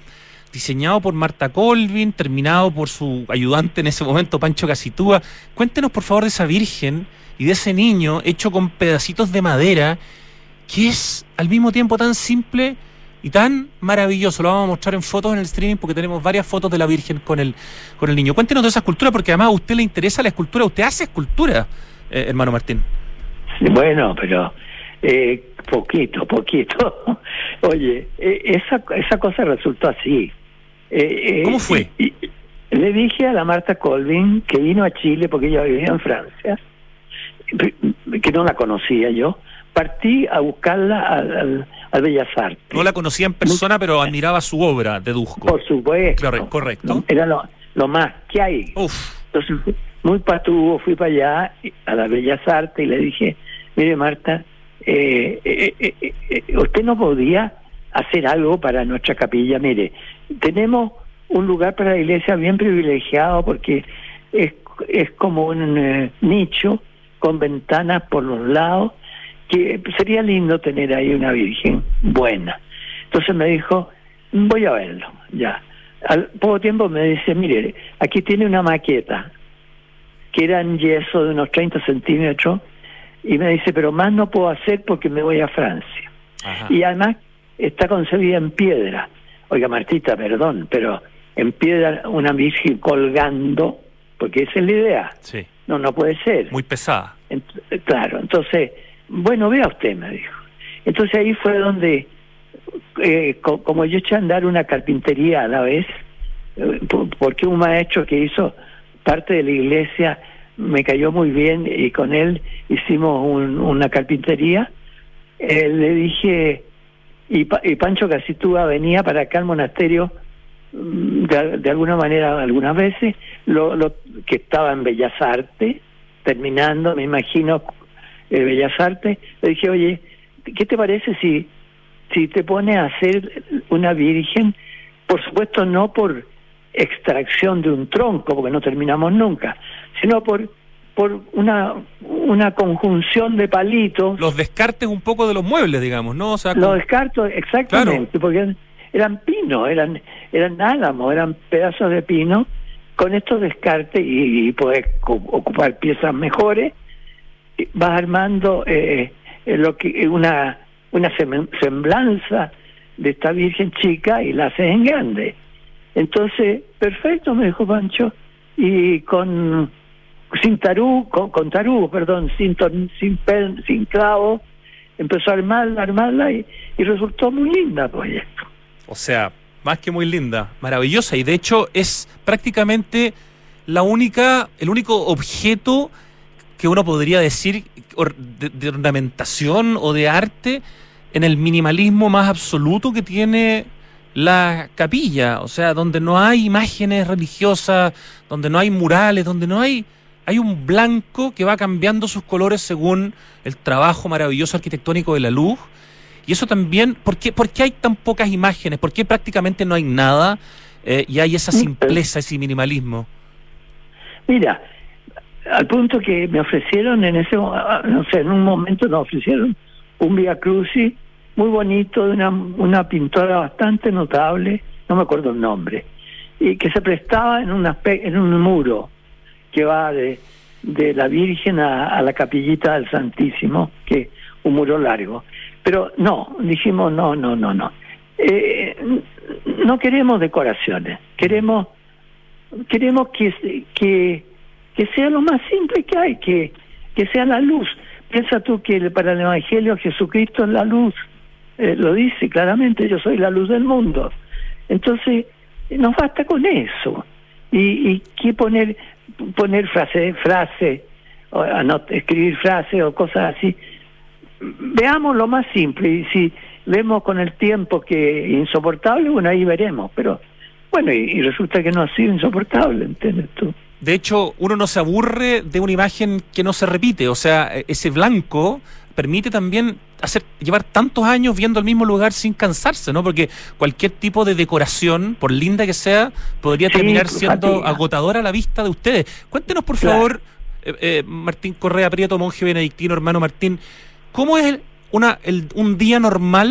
diseñado por Marta Colvin, terminado por su ayudante en ese momento, Pancho Casitúa. Cuéntenos, por favor, de esa Virgen y de ese niño hecho con pedacitos de madera, que es al mismo tiempo tan simple y tan maravilloso. Lo vamos a mostrar en fotos en el streaming porque tenemos varias fotos de la Virgen con el niño. Cuéntenos de esa escultura, porque además a usted le interesa la escultura. Usted hace escultura, hermano Martín. Bueno, pero poquito. Oye, esa cosa resultó así. ¿Cómo fue? Le dije a la Marta Colvin, que vino a Chile porque ella vivía en Francia, que no la conocía yo. Partí a buscarla al Bellas Artes. No la conocía en persona, pero admiraba su obra, deduzco. Por supuesto. Claro, correcto. Era lo más que hay. Uf. Entonces, muy patudo, fui para allá, a las Bellas Artes, y le dije, mire Marta, usted no podía hacer algo para nuestra capilla. Mire, tenemos un lugar para la iglesia bien privilegiado porque es como un nicho con ventanas por los lados, que sería lindo tener ahí una Virgen buena. Entonces me dijo, voy a verlo, ya. Al poco tiempo me dice, mire, aquí tiene una maqueta, que era en yeso de unos 30 centímetros, y me dice, pero más no puedo hacer porque me voy a Francia. Ajá. Y además está concebida en piedra. Oiga, Martita, perdón, pero en piedra una Virgen colgando, porque esa es la idea. Sí. No puede ser. Muy pesada. Claro, entonces, bueno, vea usted, me dijo. Entonces ahí fue donde, como yo eché a andar una carpintería a la vez, porque un maestro que hizo parte de la iglesia me cayó muy bien y con él hicimos una carpintería, le dije, y Pancho Casitúa venía para acá al monasterio de alguna manera algunas veces, lo que estaba en Bellas Artes, terminando, me imagino, Bellas Artes, le dije, oye, ¿qué te parece si te pones a hacer una Virgen? Por supuesto no por extracción de un tronco, porque no terminamos nunca, sino por una conjunción de palitos. Los descartes un poco de los muebles, digamos, ¿no? O sea, los descartos, exactamente, claro. Porque eran pinos, eran álamos, eran pedazos de pino, con estos descartes y puedes ocupar piezas mejores, vas armando lo que una semblanza de esta Virgen chica y la haces en grande. Entonces, perfecto, me dijo Pancho, y sin clavo, empezó a armarla y resultó muy linda, pues. O sea, más que muy linda, maravillosa, y de hecho es prácticamente el único objeto que uno podría decir de ornamentación o de arte en el minimalismo más absoluto que tiene la capilla, o sea, donde no hay imágenes religiosas, donde no hay murales, donde no hay un blanco que va cambiando sus colores según el trabajo maravilloso arquitectónico de la luz. Y eso también, ¿por qué hay tan pocas imágenes? ¿Por qué prácticamente no hay nada y hay esa simpleza, ese minimalismo? Mira, al punto que me ofrecieron en un momento nos ofrecieron un Via Crucis muy bonito de una pintora bastante notable, no me acuerdo el nombre, y que se prestaba en un muro que va de la Virgen a la capillita del Santísimo, que es un muro largo. Pero no, dijimos no. No queremos decoraciones, queremos que sea lo más simple que hay, que sea la luz. Piensa tú que para el Evangelio Jesucristo es la luz, lo dice claramente, yo soy la luz del mundo. Entonces, nos basta con eso. Y que poner frase, o escribir frases o cosas así. Veamos lo más simple, y si vemos con el tiempo que es insoportable, bueno, ahí veremos, pero bueno, y resulta que no ha sido insoportable, ¿entiendes tú? De hecho, uno no se aburre de una imagen que no se repite, o sea, ese blanco permite también llevar tantos años viendo el mismo lugar sin cansarse, ¿no? Porque cualquier tipo de decoración, por linda que sea, podría terminar siendo agotadora a la vista de ustedes. Cuéntenos, por favor, Martín Correa Prieto, monje benedictino, hermano Martín, ¿cómo es un día normal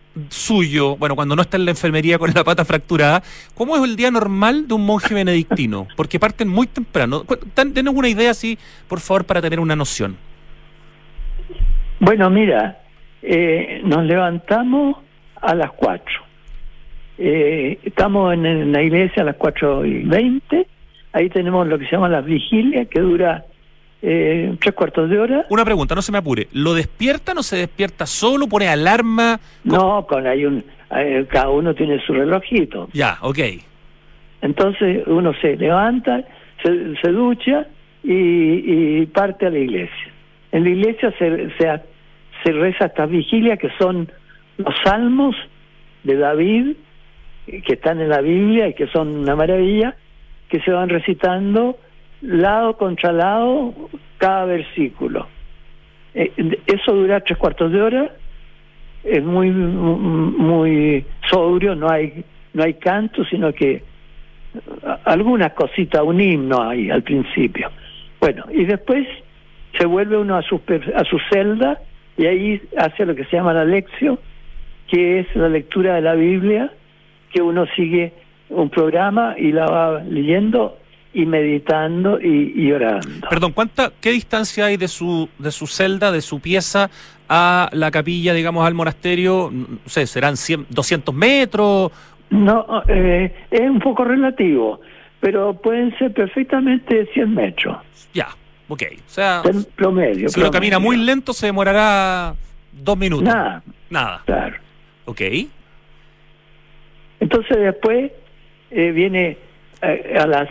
suyo, bueno, cuando no está en la enfermería con la pata fracturada, ¿cómo es el día normal de un monje benedictino? Porque parten muy temprano. Denos una idea así, por favor, para tener una noción. Bueno, mira, nos levantamos a las 4. Estamos en la iglesia a las 4:20. Ahí tenemos lo que se llama la vigilia, que dura 3/4 de hora. Una pregunta, no se me apure. ¿Lo despierta o no se despierta solo? ¿Pone alarma? No, cada uno tiene su relojito. Ya, ok. Entonces uno se levanta, se ducha y parte a la iglesia. En la iglesia se reza estas vigilias, que son los salmos de David, que están en la Biblia y que son una maravilla, que se van recitando lado contra lado cada versículo. Eso dura 3/4 de hora. Es muy sobrio, no hay canto, sino que algunas cositas, un himno ahí al principio. Bueno, y después se vuelve uno a su celda, y ahí hace lo que se llama la lección, que es la lectura de la Biblia, que uno sigue un programa y la va leyendo y meditando y orando. Perdón, ¿qué distancia hay de su celda, de su pieza, a la capilla, digamos, al monasterio? No sé, ¿serán 200 metros? No, es un poco relativo, pero pueden ser perfectamente 100 metros. Ya, ok. O sea, promedio. Si uno camina muy lento, se demorará 2 minutos. Nada. Claro. Ok. Entonces después viene a las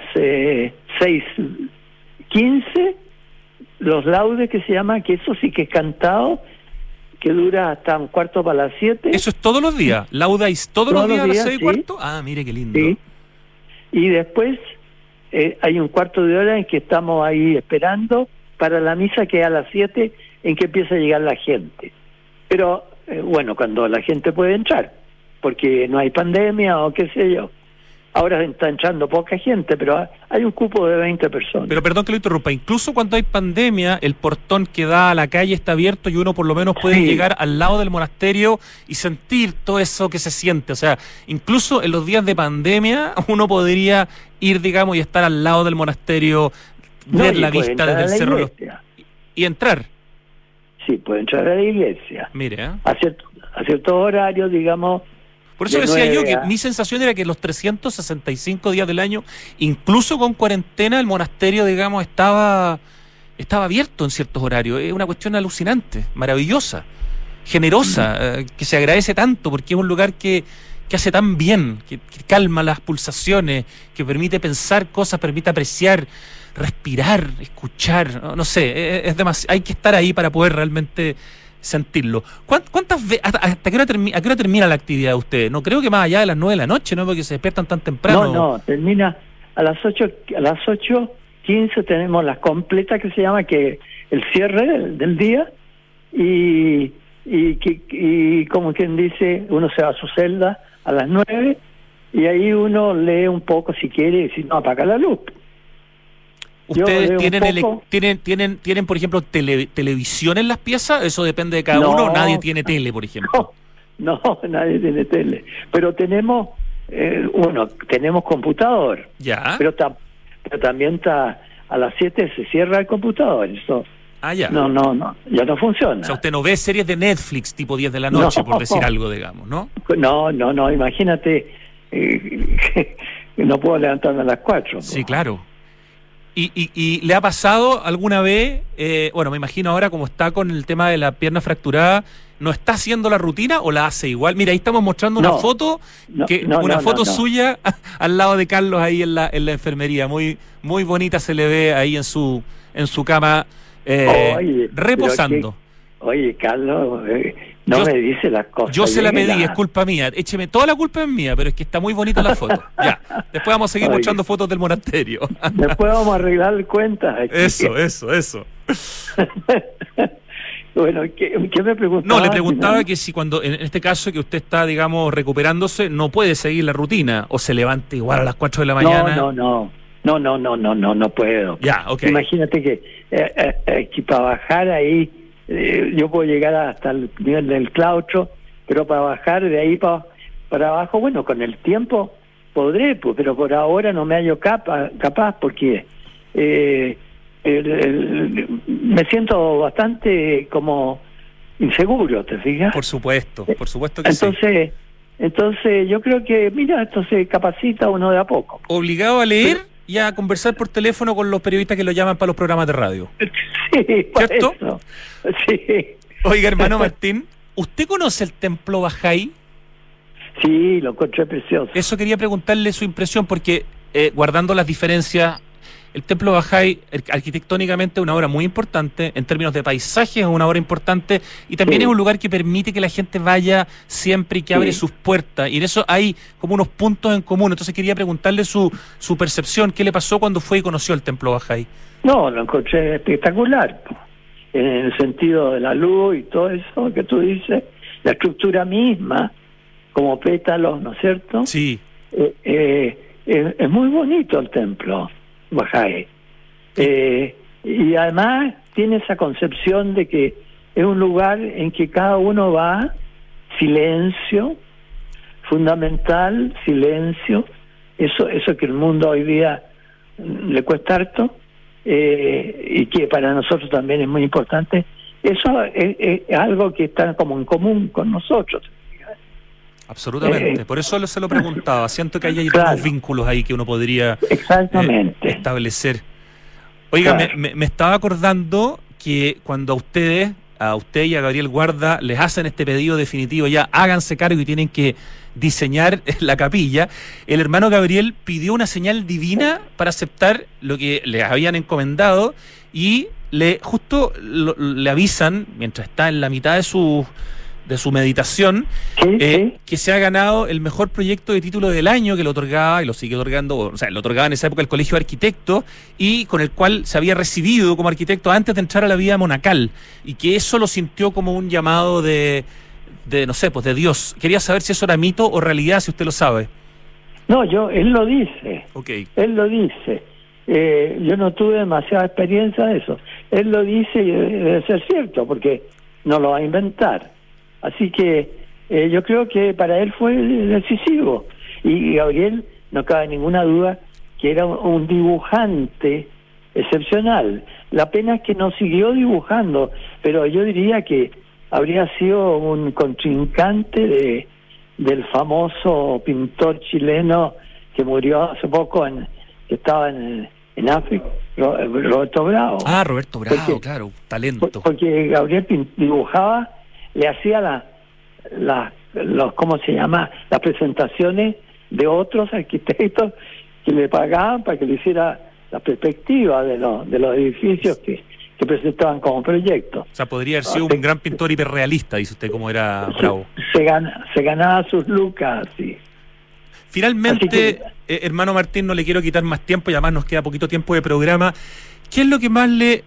6:15 los laudes, que se llama, que eso sí que es cantado, que dura hasta 6:45. ¿Eso es todos los días? ¿Laudáis todos los días a las 6:15? Sí. Ah, mire qué lindo. Sí. Y después hay 1/4 de hora en que estamos ahí esperando para la misa, que es a las 7, en que empieza a llegar la gente. Pero bueno, cuando la gente puede entrar, porque no hay pandemia o qué sé yo. Ahora está entrando poca gente, pero hay un cupo de 20 personas. Pero perdón que lo interrumpa, incluso cuando hay pandemia, el portón que da a la calle está abierto y uno por lo menos puede llegar al lado del monasterio y sentir todo eso que se siente. O sea, incluso en los días de pandemia uno podría ir, digamos, y estar al lado del monasterio, ver la vista desde el cerro y entrar. Sí, puede entrar a la iglesia. Mire, a ciertos horarios, digamos. Por eso decía yo que mi sensación era que los 365 días del año, incluso con cuarentena, el monasterio, digamos, estaba abierto en ciertos horarios. Es una cuestión alucinante, maravillosa, generosa, que se agradece tanto, porque es un lugar que hace tan bien, que calma las pulsaciones, que permite pensar cosas, permite apreciar, respirar, escuchar. No sé, hay que estar ahí para poder realmente sentirlo. ¿Cuántas veces, hasta qué hora termina la actividad de ustedes? No creo que más allá de las 9 de la noche, ¿no? Porque se despiertan tan temprano. No, termina a las 8:15 tenemos las completas, que se llama, que el cierre del día, y como quien dice, uno se va a su celda a las 9, y ahí uno lee un poco si quiere, y si no, apaga la luz. ¿Ustedes tienen, por ejemplo, televisión en las piezas? ¿Eso depende de cada uno? ¿Nadie tiene tele, por ejemplo? No, nadie tiene tele. Pero tenemos, tenemos computador. Ya. Pero también está, a las 7 se cierra el computador. Eso. Ya. No, ya no funciona. O sea, usted no ve series de Netflix tipo 10 de la noche, por decir algo, digamos, ¿no? No, imagínate, que no puedo levantarme a las 4. Sí, claro. ¿Y le ha pasado alguna vez, me imagino ahora como está con el tema de la pierna fracturada, ¿no está haciendo la rutina o la hace igual? Mira, ahí estamos mostrando una foto, suya al lado de Carlos ahí en la enfermería, muy muy bonita, se le ve ahí en su cama, reposando. Oye, Carlos, me dice las cosas. Yo se la pedí, es culpa mía. Écheme, toda la culpa es mía, pero es que está muy bonita la foto. Ya, después vamos a seguir mostrando fotos del monasterio. Después vamos a arreglar cuentas. Eso. Bueno, ¿qué me preguntaba? No, le preguntaba que si cuando, en este caso que usted está, digamos, recuperándose, no puede seguir la rutina, o se levanta igual a las 4 de la mañana. No puedo. Ya, ok. Imagínate que para bajar ahí, yo puedo llegar hasta el nivel del claustro, pero para bajar de ahí para abajo, bueno, con el tiempo podré, pues, pero por ahora no me hallo capaz porque me siento bastante como inseguro, ¿te fijas? Por supuesto que sí. Entonces yo creo que, mira, esto se capacita uno de a poco. Obligado a leer y a conversar por teléfono con los periodistas que lo llaman para los programas de radio. Sí, por ¿cierto? eso. Sí. Oiga, hermano Martín, ¿usted conoce el templo Bajay? Sí, lo encontré precioso. Eso quería preguntarle su impresión, porque guardando las diferencias, el templo Bajay arquitectónicamente es una obra muy importante, en términos de paisaje es una obra importante, y también Sí. es un lugar que permite que la gente vaya siempre y que abre Sí. sus puertas, y en eso hay como unos puntos en común. Entonces quería preguntarle su percepción, ¿qué le pasó cuando fue y conoció el templo Bajay? No, lo encontré espectacular, en el sentido de la luz y todo eso que tú dices, la estructura misma, como pétalos, ¿no es cierto? Sí. Es muy bonito el templo Bajay. Y además tiene esa concepción de que es un lugar en que cada uno va, silencio, fundamental, silencio, eso que el mundo hoy día le cuesta harto, y que para nosotros también es muy importante. Eso es algo que está como en común con nosotros. Absolutamente, por eso se lo preguntaba. Siento que hay Claro. unos vínculos ahí que uno podría Exactamente. establecer. Oiga, Claro. me estaba acordando que cuando a usted y a Gabriel Guarda les hacen este pedido definitivo, ya háganse cargo y tienen que diseñar la capilla, el hermano Gabriel pidió una señal divina para aceptar lo que les habían encomendado, y le avisan, mientras está en la mitad de su meditación, Sí. que se ha ganado el mejor proyecto de título del año, que lo otorgaba y lo sigue otorgando, o sea, lo otorgaba en esa época el Colegio de Arquitectos, y con el cual se había recibido como arquitecto antes de entrar a la vida monacal, y que eso lo sintió como un llamado de no sé, pues de Dios. Quería saber si eso era mito o realidad, si usted lo sabe. No, él lo dice. Ok. Él lo dice. Yo no tuve demasiada experiencia de eso. Él lo dice y debe ser cierto, porque no lo va a inventar. Así que yo creo que para él fue decisivo. Y Gabriel, no cabe ninguna duda, que era un dibujante excepcional. La pena es que no siguió dibujando, pero yo diría que habría sido un contrincante del famoso pintor chileno que murió hace poco, que estaba en África, Roberto Bravo. Ah, Roberto Bravo, Porque- claro, talento. Porque Gabriel dibujaba, le hacía ¿cómo se llama? Las presentaciones de otros arquitectos que le pagaban para que le hiciera la perspectiva de los edificios que presentaban como proyectos. O sea, podría haber sido un gran pintor hiperrealista, dice usted, como era Bravo. Se ganaba sus lucas, sí. Finalmente, Así hermano Martín, no le quiero quitar más tiempo, y además nos queda poquito tiempo de programa. ¿Qué es lo que más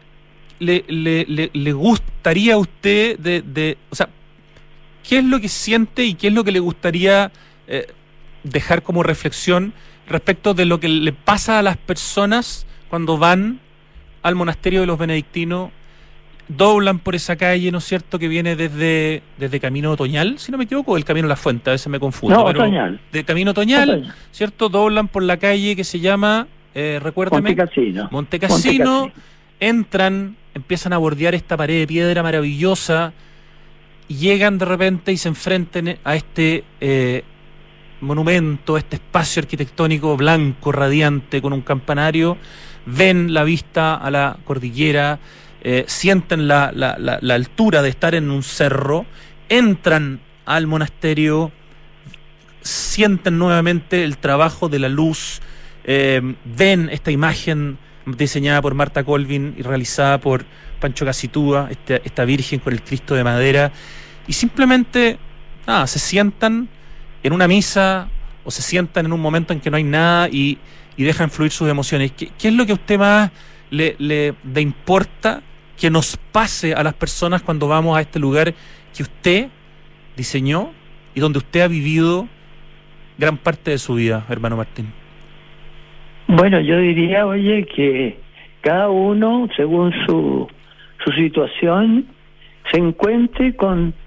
le gustaría a usted o sea, qué es lo que siente y qué es lo que le gustaría dejar como reflexión respecto de lo que le pasa a las personas cuando van al monasterio de los benedictinos, doblan por esa calle, ¿no es cierto?, que viene desde Camino Otoñal, si no me equivoco, o el Camino La Fuente, a veces me confundo. No, pero Otoñal. de Camino Otoñal, Otoñal. ¿cierto?, doblan por la calle que se llama, recuérdame, Montecassino. Montecassino, entran, empiezan a bordear esta pared de piedra maravillosa, y llegan de repente y se enfrentan a este monumento, este espacio arquitectónico blanco, radiante, con un campanario, ven la vista a la cordillera, sienten la altura de estar en un cerro, entran al monasterio, sienten nuevamente el trabajo de la luz, ven esta imagen diseñada por Marta Colvin y realizada por Pancho Casitúa, esta Virgen con el Cristo de madera, y simplemente se sientan en una misa o se sientan en un momento en que no hay nada y dejan fluir sus emociones. ¿Qué es lo que a usted más le importa que nos pase a las personas cuando vamos a este lugar que usted diseñó y donde usted ha vivido gran parte de su vida, hermano Martín? Bueno, yo diría, oye, que cada uno, según su situación, se encuentre con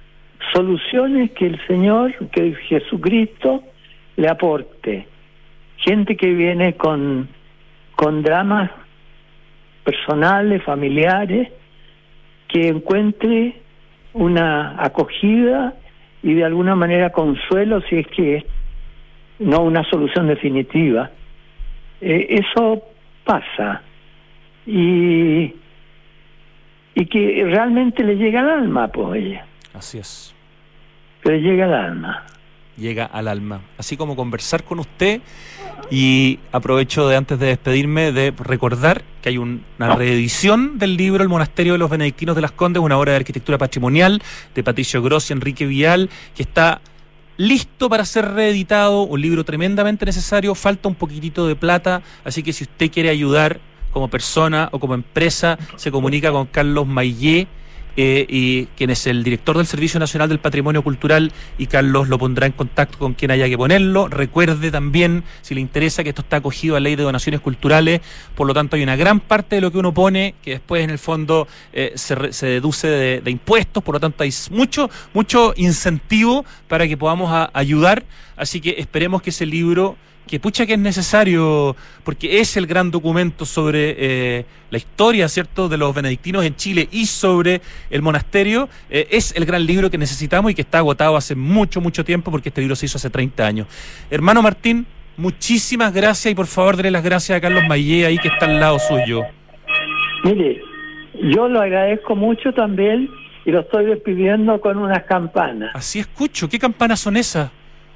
soluciones que el Señor, que Jesucristo le aporte. Gente que viene con dramas personales, familiares, que encuentre una acogida y de alguna manera consuelo, si es que no una solución definitiva. Eso pasa y que realmente le llega al alma, pues ella. Así es. Que le llega al alma. Llega al alma. Así como conversar con usted, y aprovecho de, antes de despedirme, de recordar que hay una reedición del libro El Monasterio de los Benedictinos de Las Condes, una obra de arquitectura patrimonial de Patricio Grossi y Enrique Vial, que está listo para ser reeditado, un libro tremendamente necesario, falta un poquitito de plata, así que si usted quiere ayudar como persona o como empresa, se comunica con Carlos Mayé, y quien es el director del Servicio Nacional del Patrimonio Cultural, y Carlos lo pondrá en contacto con quien haya que ponerlo. Recuerde también, si le interesa, que esto está acogido a Ley de Donaciones Culturales, por lo tanto hay una gran parte de lo que uno pone que después en el fondo se deduce de impuestos, por lo tanto hay mucho incentivo para que podamos ayudar, así que esperemos que ese libro, que pucha que es necesario, porque es el gran documento sobre la historia, ¿cierto?, de los benedictinos en Chile y sobre el monasterio, es el gran libro que necesitamos y que está agotado hace mucho tiempo, porque este libro se hizo hace 30 años. Hermano Martín, muchísimas gracias, y por favor denle las gracias a Carlos Mayé ahí, que está al lado suyo. Mire, yo lo agradezco mucho también, y lo estoy despidiendo con unas campanas. Así escucho. ¿Qué campanas son esas?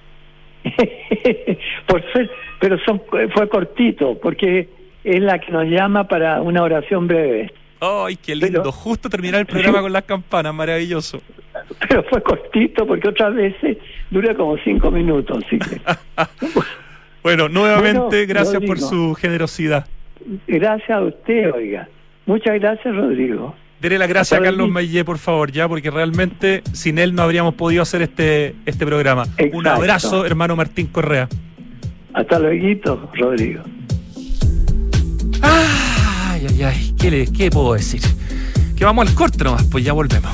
Por ser, pero fue cortito, porque es la que nos llama para una oración breve. ¡Ay, qué lindo! Pero, justo terminar el programa con las campanas, maravilloso. Pero fue cortito, porque otras veces dura como 5 minutos. Así que. Bueno, nuevamente, gracias Rodrigo, por su generosidad. Gracias a usted, oiga. Muchas gracias, Rodrigo. Dele las gracias a Carlos Mayé, por favor, ya, porque realmente sin él no habríamos podido hacer este programa. Exacto. Un abrazo, hermano Martín Correa. Hasta luego, Rodrigo. Ay, ¿qué puedo decir? Que vamos al corte nomás, pues ya volvemos.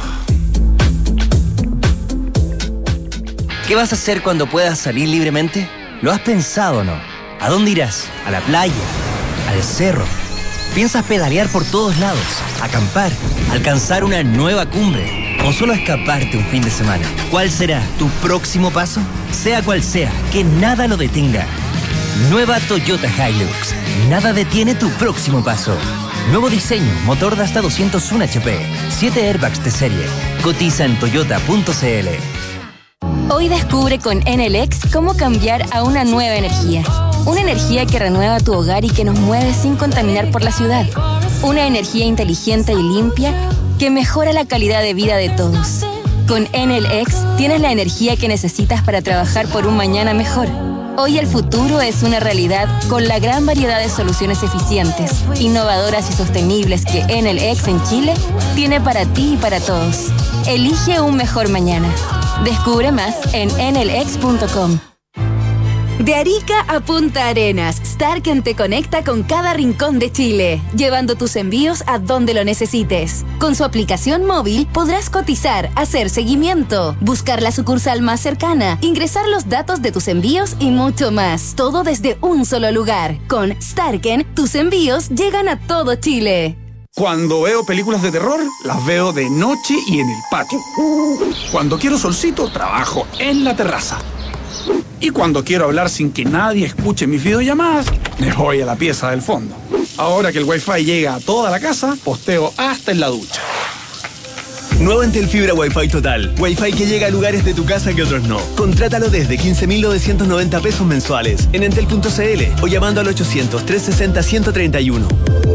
¿Qué vas a hacer cuando puedas salir libremente? ¿Lo has pensado o no? ¿A dónde irás? ¿A la playa? ¿Al cerro? ¿Piensas pedalear por todos lados? ¿Acampar? ¿Alcanzar una nueva cumbre? ¿O solo escaparte un fin de semana? ¿Cuál será tu próximo paso? Sea cual sea, que nada lo detenga. Nueva Toyota Hilux. Nada detiene tu próximo paso. Nuevo diseño, motor de hasta 201 HP, 7 airbags de serie. Cotiza en toyota.cl. Hoy descubre con Enel X cómo cambiar a una nueva energía. Una energía que renueva tu hogar y que nos mueve sin contaminar por la ciudad. Una energía inteligente y limpia que mejora la calidad de vida de todos. Con Enel X tienes la energía que necesitas para trabajar por un mañana mejor. Hoy el futuro es una realidad con la gran variedad de soluciones eficientes, innovadoras y sostenibles que Enel X en Chile tiene para ti y para todos. Elige un mejor mañana. Descubre más en enelx.com. De Arica a Punta Arenas, Starken te conecta con cada rincón de Chile, llevando tus envíos a donde lo necesites. Con su aplicación móvil podrás cotizar, hacer seguimiento, buscar la sucursal más cercana, ingresar los datos de tus envíos y mucho más. Todo desde un solo lugar. Con Starken, tus envíos llegan a todo Chile. Cuando veo películas de terror, las veo de noche y en el patio. Cuando quiero solcito, trabajo en la terraza. Y cuando quiero hablar sin que nadie escuche mis videollamadas, me voy a la pieza del fondo. Ahora que el Wi-Fi llega a toda la casa, posteo hasta en la ducha. Nuevo Entel Fibra Wi-Fi Total. Wi-Fi que llega a lugares de tu casa que otros no. Contrátalo desde 15.990 pesos mensuales en entel.cl o llamando al 800-360-131.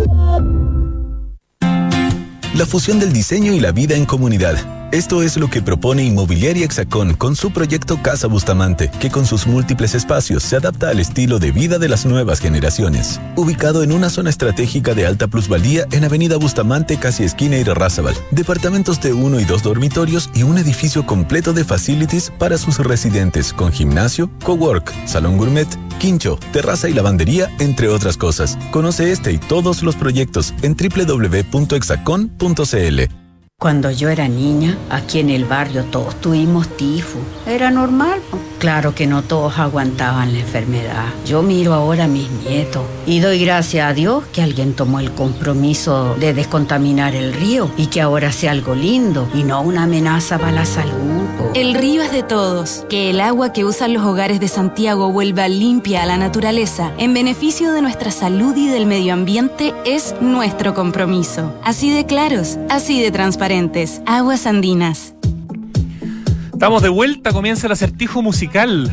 La fusión del diseño y la vida en comunidad. Esto es lo que propone Inmobiliaria Hexacón con su proyecto Casa Bustamante, que con sus múltiples espacios se adapta al estilo de vida de las nuevas generaciones. Ubicado en una zona estratégica de alta plusvalía en Avenida Bustamante, casi esquina Irarrázaval. Departamentos de 1 y 2 dormitorios y un edificio completo de facilities para sus residentes, con gimnasio, cowork, salón gourmet, quincho, terraza y lavandería, entre otras cosas. Conoce este y todos los proyectos en www.hexacon.cl. Cuando yo era niña, aquí en el barrio todos tuvimos tifus. Era normal, po. Claro que no todos aguantaban la enfermedad. Yo miro ahora a mis nietos y doy gracias a Dios que alguien tomó el compromiso de descontaminar el río y que ahora sea algo lindo y no una amenaza para la salud, po. El río es de todos. Que el agua que usan los hogares de Santiago vuelva limpia a la naturaleza en beneficio de nuestra salud y del medio ambiente es nuestro compromiso. Así de claros, así de transparentes. Aguas Andinas. Estamos de vuelta, comienza el acertijo musical.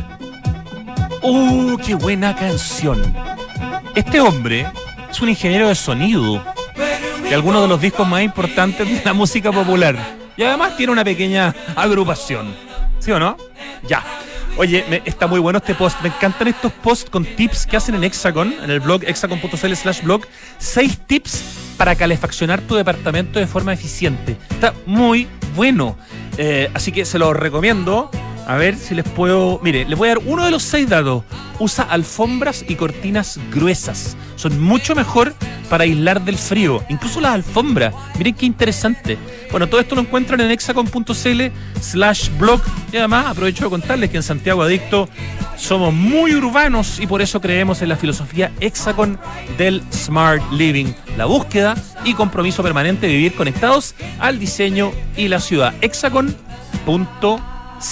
¡Qué buena canción! Este hombre es un ingeniero de sonido de algunos de los discos más importantes de la música popular. Y además tiene una pequeña agrupación. ¿Sí o no? Ya. Oye, está muy bueno este post. Me encantan estos posts con tips que hacen en Hexacon, en el blog hexacon.cl/blog. 6 tips para calefaccionar tu departamento de forma eficiente. Está muy bueno. Así que se los recomiendo. A ver si les puedo... Mire, les voy a dar uno de los 6 datos. Usa alfombras y cortinas gruesas. Son mucho mejor para aislar del frío. Incluso las alfombras. Miren qué interesante. Bueno, todo esto lo encuentran en hexacon.cl/blog. Y además aprovecho de contarles que en Santiago Adicto somos muy urbanos y por eso creemos en la filosofía Hexacon del Smart Living. La búsqueda y compromiso permanente de vivir conectados al diseño y la ciudad. Hexacon.cl.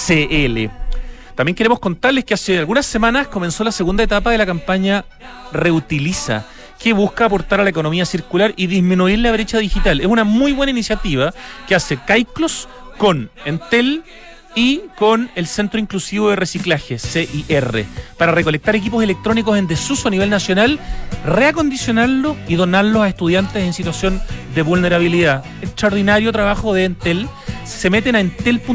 También queremos contarles que hace algunas semanas comenzó la segunda etapa de la campaña Reutiliza, que busca aportar a la economía circular y disminuir la brecha digital. Es una muy buena iniciativa que hace Caiclos con Entel y con el Centro Inclusivo de Reciclaje, CIR, para recolectar equipos electrónicos en desuso a nivel nacional, reacondicionarlos y donarlos a estudiantes en situación de vulnerabilidad. Extraordinario trabajo de Entel. Se meten a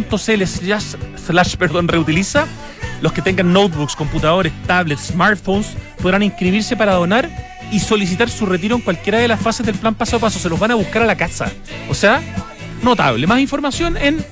entel.cl/reutiliza. Los que tengan notebooks, computadores, tablets, smartphones podrán inscribirse para donar y solicitar su retiro en cualquiera de las fases del plan paso a paso. Se los van a buscar a la casa. O sea, notable. Más información en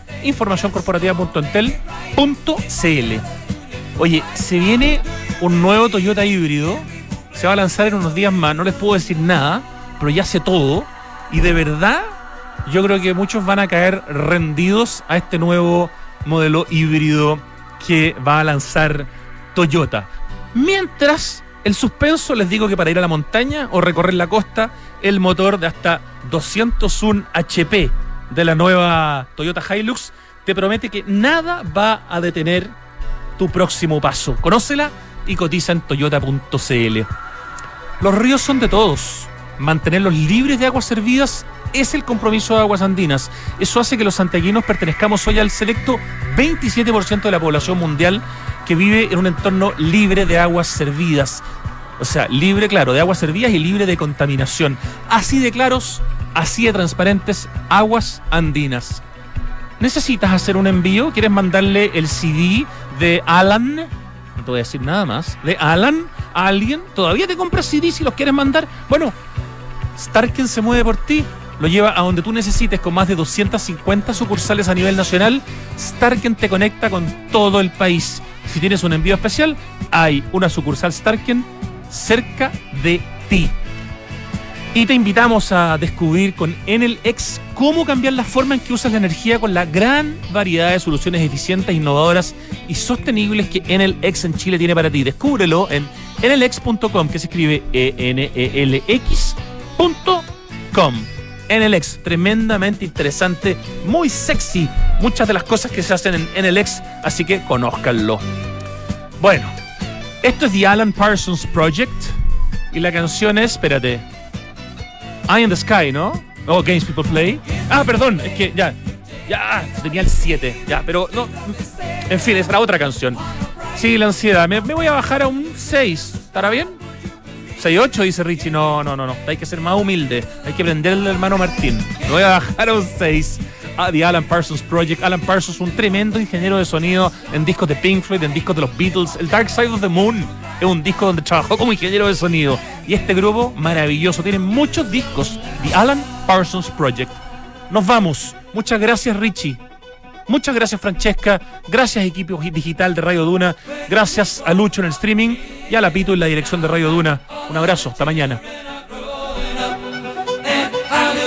informacioncorporativa.entel.cl. Oye, se viene un nuevo Toyota híbrido. Se va a lanzar en unos días más. No les puedo decir nada, pero ya sé todo. Y de verdad, yo creo que muchos van a caer rendidos a este nuevo modelo híbrido que va a lanzar Toyota. Mientras, el suspenso, les digo que para ir a la montaña o recorrer la costa, el motor de hasta 201 HP de la nueva Toyota Hilux te promete que nada va a detener tu próximo paso. Conócela y cotiza en toyota.cl. Los ríos son de todos. Mantenerlos libres de aguas servidas es el compromiso de Aguas Andinas. Eso hace que los santiaguinos pertenezcamos hoy al selecto 27% de la población mundial que vive en un entorno libre de aguas servidas. O sea, libre, claro, de aguas servidas y libre de contaminación. Así de claros, así de transparentes, Aguas Andinas. ¿Necesitas hacer un envío? ¿Quieres mandarle el CD de Alan? No te voy a decir nada más. ¿De Alan a alguien? ¿Todavía te compras CD si los quieres mandar? Bueno, Starken se mueve por ti. Lo lleva a donde tú necesites con más de 250 sucursales a nivel nacional. Starken te conecta con todo el país. Si tienes un envío especial, hay una sucursal Starken cerca de ti. Y te invitamos a descubrir con Enel X cómo cambiar la forma en que usas la energía con la gran variedad de soluciones eficientes, innovadoras y sostenibles que Enel X en Chile tiene para ti. Descúbrelo en enelx.com, que se escribe enelx.com. Enel X, tremendamente interesante, muy sexy, muchas de las cosas que se hacen en Enel X, así que conózcanlo. Bueno, esto es The Alan Parsons Project y la canción es, espérate, Eye in the Sky, ¿no? Oh, Games People Play. Ah, perdón, es que ya, tenía el 7, ya, pero no, en fin, es la otra canción. Sí, la ansiedad, me voy a bajar a un 6, ¿estará bien? 6-8, dice Richie. No. Hay que ser más humilde. Hay que prenderle al hermano Martín. Me voy a bajar a un 6 a The Alan Parsons Project. Alan Parsons, un tremendo ingeniero de sonido en discos de Pink Floyd, en discos de los Beatles. El Dark Side of the Moon es un disco donde trabajó como ingeniero de sonido. Y este grupo, maravilloso. Tiene muchos discos. The Alan Parsons Project. Nos vamos. Muchas gracias, Richie. Muchas gracias, Francesca. Gracias, equipo digital de Radio Duna. Gracias a Lucho en el streaming y a la Pito en la dirección de Radio Duna. Un abrazo. Hasta mañana.